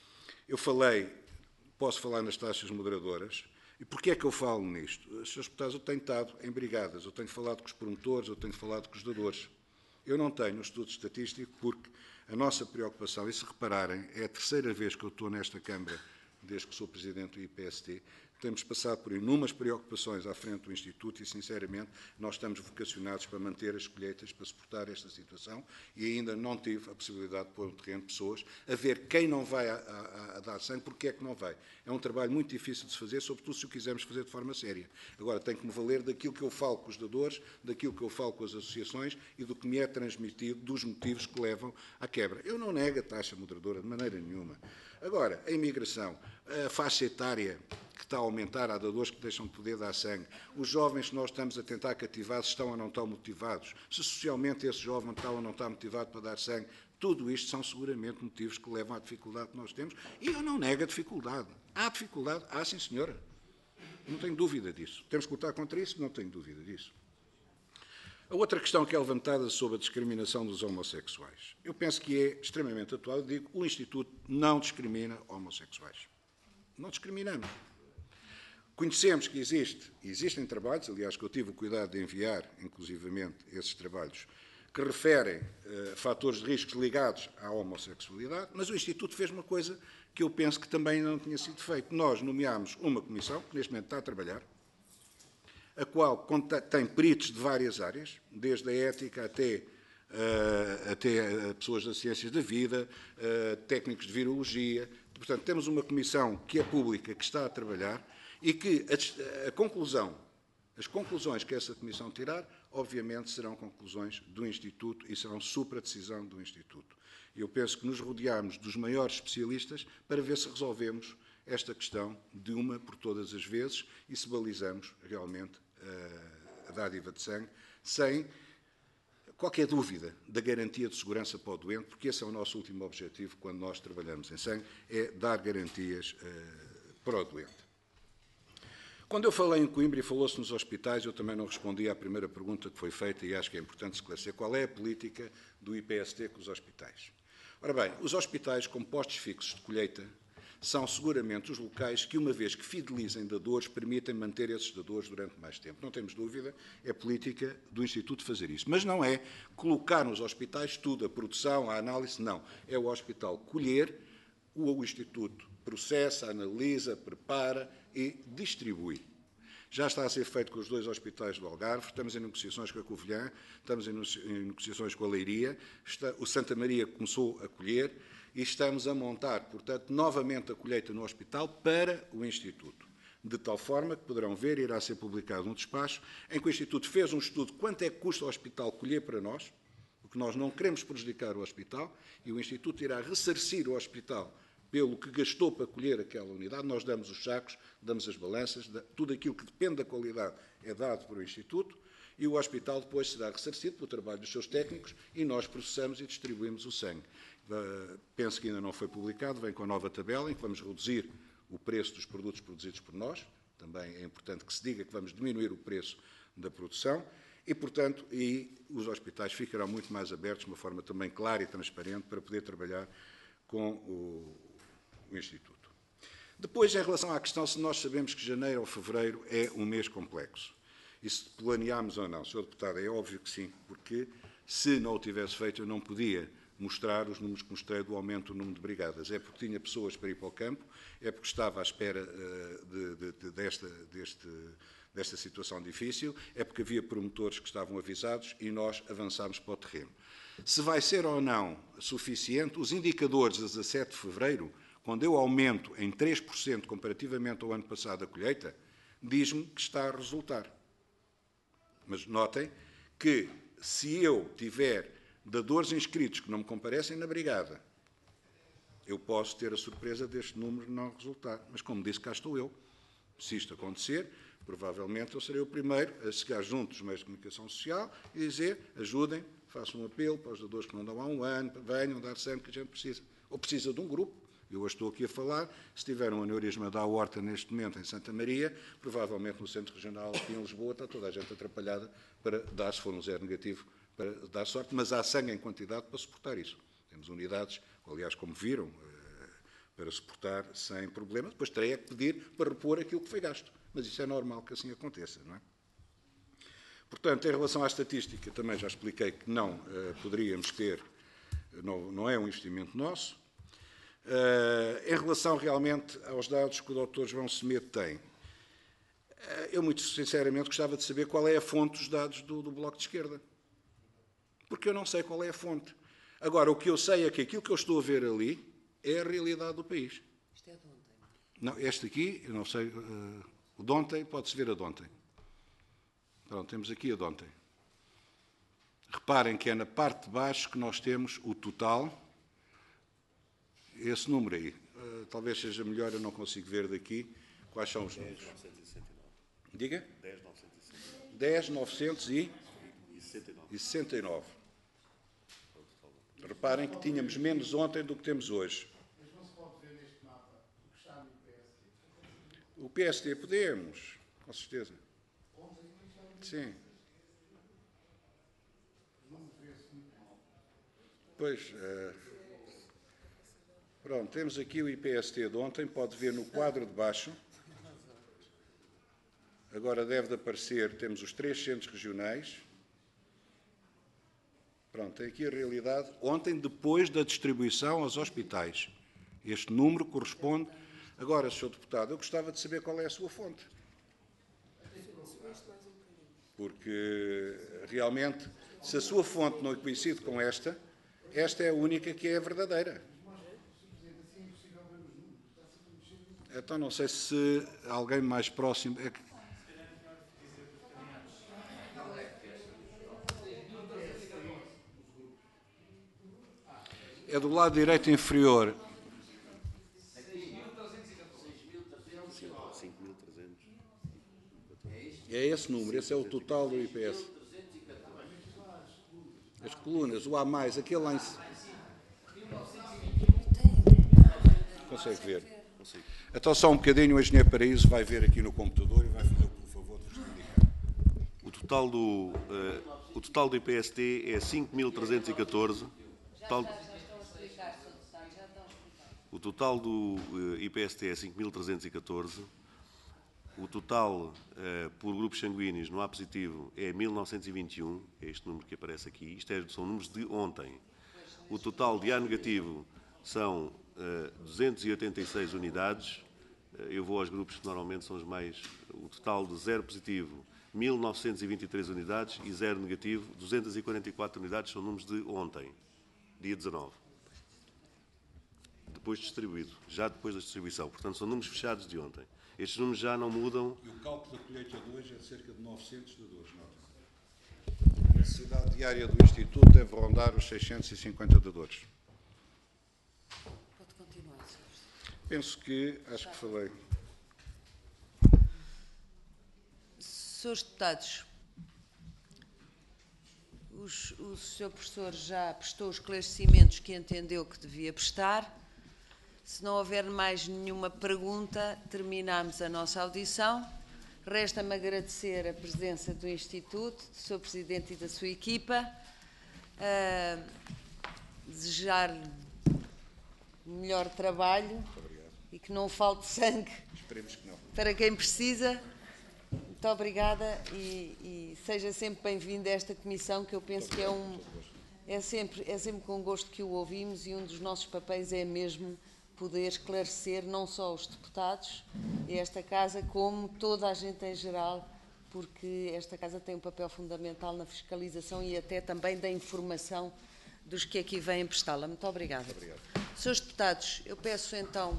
posso falar nas taxas moderadoras, e porquê é que eu falo nisto? Srs. Deputados, eu tenho estado em brigadas, eu tenho falado com os promotores, eu tenho falado com os dadores. Eu não tenho um estudo estatístico porque a nossa preocupação, e se repararem, é a terceira vez que eu estou nesta Câmara, desde que sou Presidente do IPST, temos passado por inúmeras preocupações à frente do Instituto e, sinceramente, nós estamos vocacionados para manter as colheitas, para suportar esta situação e ainda não tive a possibilidade de pôr no terreno pessoas a ver quem não vai a dar sangue, porque é que não vai. É um trabalho muito difícil de se fazer, sobretudo se o quisermos fazer de forma séria. Agora, tenho que me valer daquilo que eu falo com os dadores, daquilo que eu falo com as associações e do que me é transmitido dos motivos que levam à quebra. Eu não nego a taxa moderadora de maneira nenhuma. Agora, a imigração, a faixa etária que está a aumentar, há dadores que deixam de poder dar sangue, os jovens que nós estamos a tentar cativar, se estão ou não estão motivados, se socialmente esse jovem está ou não está motivado para dar sangue, tudo isto são seguramente motivos que levam à dificuldade que nós temos, e eu não nego a dificuldade. Há dificuldade? Há, sim, senhora. Não tenho dúvida disso. Temos que lutar contra isso? Não tenho dúvida disso. A outra questão que é levantada sobre a discriminação dos homossexuais. Eu penso que é extremamente atual. Eu digo, o Instituto não discrimina homossexuais. Não discriminamos. Conhecemos que existem trabalhos, aliás, que eu tive o cuidado de enviar, inclusivamente, esses trabalhos, que referem fatores de riscos ligados à homossexualidade, mas o Instituto fez uma coisa que eu penso que também não tinha sido feito. Nós nomeámos uma comissão, que neste momento está a trabalhar, a qual tem peritos de várias áreas, desde a ética até pessoas das ciências da vida, técnicos de virologia. Portanto, temos uma comissão que é pública, que está a trabalhar e que as conclusões que essa comissão tirar, obviamente, serão conclusões do Instituto e serão supra-decisão do Instituto. Eu penso que nos rodeamos dos maiores especialistas para ver se resolvemos esta questão de uma por todas as vezes e se balizamos realmente a dádiva de sangue sem qualquer dúvida da garantia de segurança para o doente, porque esse é o nosso último objetivo quando nós trabalhamos em sangue, é dar garantias para o doente. Quando eu falei em Coimbra e falou-se nos hospitais, eu também não respondi à primeira pergunta que foi feita e acho que é importante esclarecer qual é a política do IPST com os hospitais. Ora bem, os hospitais com postos fixos de colheita são seguramente os locais que, uma vez que fidelizem dadores, permitem manter esses dadores durante mais tempo. Não temos dúvida, é política do Instituto fazer isso. Mas não é colocar nos hospitais tudo, a produção, a análise, não. É o hospital colher, o Instituto processa, analisa, prepara e distribui. Já está a ser feito com os 2 hospitais do Algarve, estamos em negociações com a Covilhã, estamos em negociações com a Leiria, o Santa Maria começou a colher e estamos a montar, portanto, novamente a colheita no hospital para o Instituto. De tal forma que poderão ver, irá ser publicado um despacho, em que o Instituto fez um estudo de quanto é que custa o hospital colher para nós, porque nós não queremos prejudicar o hospital, e o Instituto irá ressarcir o hospital pelo que gastou para colher aquela unidade. Nós damos os sacos, damos as balanças, tudo aquilo que depende da qualidade é dado para o Instituto e o hospital depois será ressarcido pelo trabalho dos seus técnicos e nós processamos e distribuímos o sangue. Penso que ainda não foi publicado, vem com a nova tabela em que vamos reduzir o preço dos produtos produzidos por nós. Também é importante que se diga que vamos diminuir o preço da produção e, portanto, os hospitais ficarão muito mais abertos, de uma forma também clara e transparente, para poder trabalhar com o Instituto. Depois, em relação à questão se nós sabemos que janeiro ou fevereiro é um mês complexo, e se planeámos ou não, Sr. Deputado, é óbvio que sim, porque se não o tivesse feito eu não podia mostrar os números que mostrei do aumento do número de brigadas. É porque tinha desta situação difícil, é porque havia promotores que estavam avisados e nós avançámos para o terreno. Se vai ser ou não suficiente, os indicadores a 17 de fevereiro, quando eu aumento em 3% comparativamente ao ano passado a colheita, diz-me que está a resultar. Mas notem que se eu tiver dadores inscritos que não me comparecem na brigada, eu posso ter a surpresa deste número não resultar. Mas, como disse, cá estou eu. Se isto acontecer, provavelmente eu serei o primeiro a chegar junto dos meios de comunicação social e dizer, ajudem, façam um apelo para os dadores que não dão há um ano, venham dar sangue que a gente precisa. Ou precisa de um grupo. Eu hoje estou aqui a falar, se tiver um aneurisma da aorta neste momento em Santa Maria, provavelmente no Centro Regional aqui em Lisboa está toda a gente atrapalhada para dar, se for um zero negativo, para dar sorte, mas há sangue em quantidade para suportar isso. Temos unidades, aliás, como viram, para suportar sem problema. Depois terei é que pedir para repor aquilo que foi gasto. Mas isso é normal que assim aconteça, não é? Portanto, em relação à estatística, também já expliquei que não poderíamos ter, não é um investimento nosso. Em relação realmente aos dados que o Dr. João Semedo tem, eu muito sinceramente gostava de saber qual é a fonte dos dados do Bloco de Esquerda. Porque eu não sei qual é a fonte. Agora, o que eu sei é que aquilo que eu estou a ver ali é a realidade do país. Isto é de ontem. Não, este aqui, eu não sei, o de ontem, pode-se ver a de ontem. Pronto, temos aqui a de ontem. Reparem que é na parte de baixo que nós temos o total, esse número aí. Talvez seja melhor, eu não consigo ver daqui quais são os números. 10.969. Diga? 10.969. Reparem que tínhamos menos ontem do que temos hoje. Mas não se pode ver neste mapa o que está no PST? O PST podemos, com certeza. Sim. Pois, pronto, temos aqui o IPST de ontem, pode ver no quadro de baixo. Agora deve de aparecer, temos os 3 centros regionais. Pronto, tem aqui a realidade. Ontem, depois da distribuição aos hospitais. Este número corresponde... Agora, Sr. Deputado, eu gostava de saber qual é a sua fonte. Porque, realmente, se a sua fonte não coincide com esta, esta é a única que é a verdadeira. Então, não sei se alguém mais próximo... É do lado direito inferior. É esse número, esse é o total do IPS. As colunas, o A+, aquele lá em cima. Consegue ver? Então, só um bocadinho, o engenheiro Paraíso vai ver aqui no computador e vai fazer por favor de vos indicar. O total do IPST é 5.314. O total do IPST é 5.314. O total por grupos sanguíneos no A positivo é 1.921, é este número que aparece aqui. Isto são números de ontem. O total de A negativo são 286 unidades. Eu vou aos grupos que normalmente são os mais... O total de 0 positivo, 1.923 unidades, e 0 negativo, 244 unidades, são números de ontem, dia 19. Depois distribuído, já depois da distribuição. Portanto, são números fechados de ontem. Estes números já não mudam. E o cálculo da colheita de hoje é de cerca de 900 dadores, nota. A necessidade diária do Instituto deve rondar os 650 dadores. Pode continuar, Sr. Penso que, acho que falei. Senhores deputados, o Sr. Professor já prestou os esclarecimentos que entendeu que devia prestar. Se não houver mais nenhuma pergunta, terminamos a nossa audição. Resta-me agradecer a presença do Instituto, do Sr. Presidente e da sua equipa, desejar-lhe melhor trabalho e que não falte sangue para quem precisa. Muito obrigada e seja sempre bem-vindo a esta comissão, que eu penso que é sempre com gosto que o ouvimos, e um dos nossos papéis é mesmo poder esclarecer não só os deputados e esta Casa, como toda a gente em geral, porque esta Casa tem um papel fundamental na fiscalização e até também da informação dos que aqui vêm prestá-la. Muito obrigada. Senhores deputados, eu peço então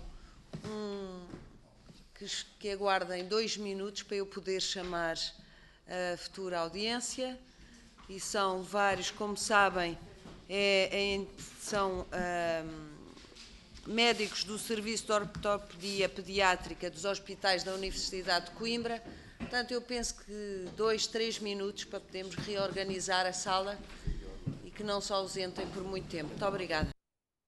que aguardem 2 minutos para eu poder chamar a futura audiência, e são vários, como sabem, são médicos do Serviço de Ortopedia Pediátrica dos hospitais da Universidade de Coimbra. Portanto, eu penso que 2, 3 minutos para podermos reorganizar a sala e que não se ausentem por muito tempo. Muito obrigada.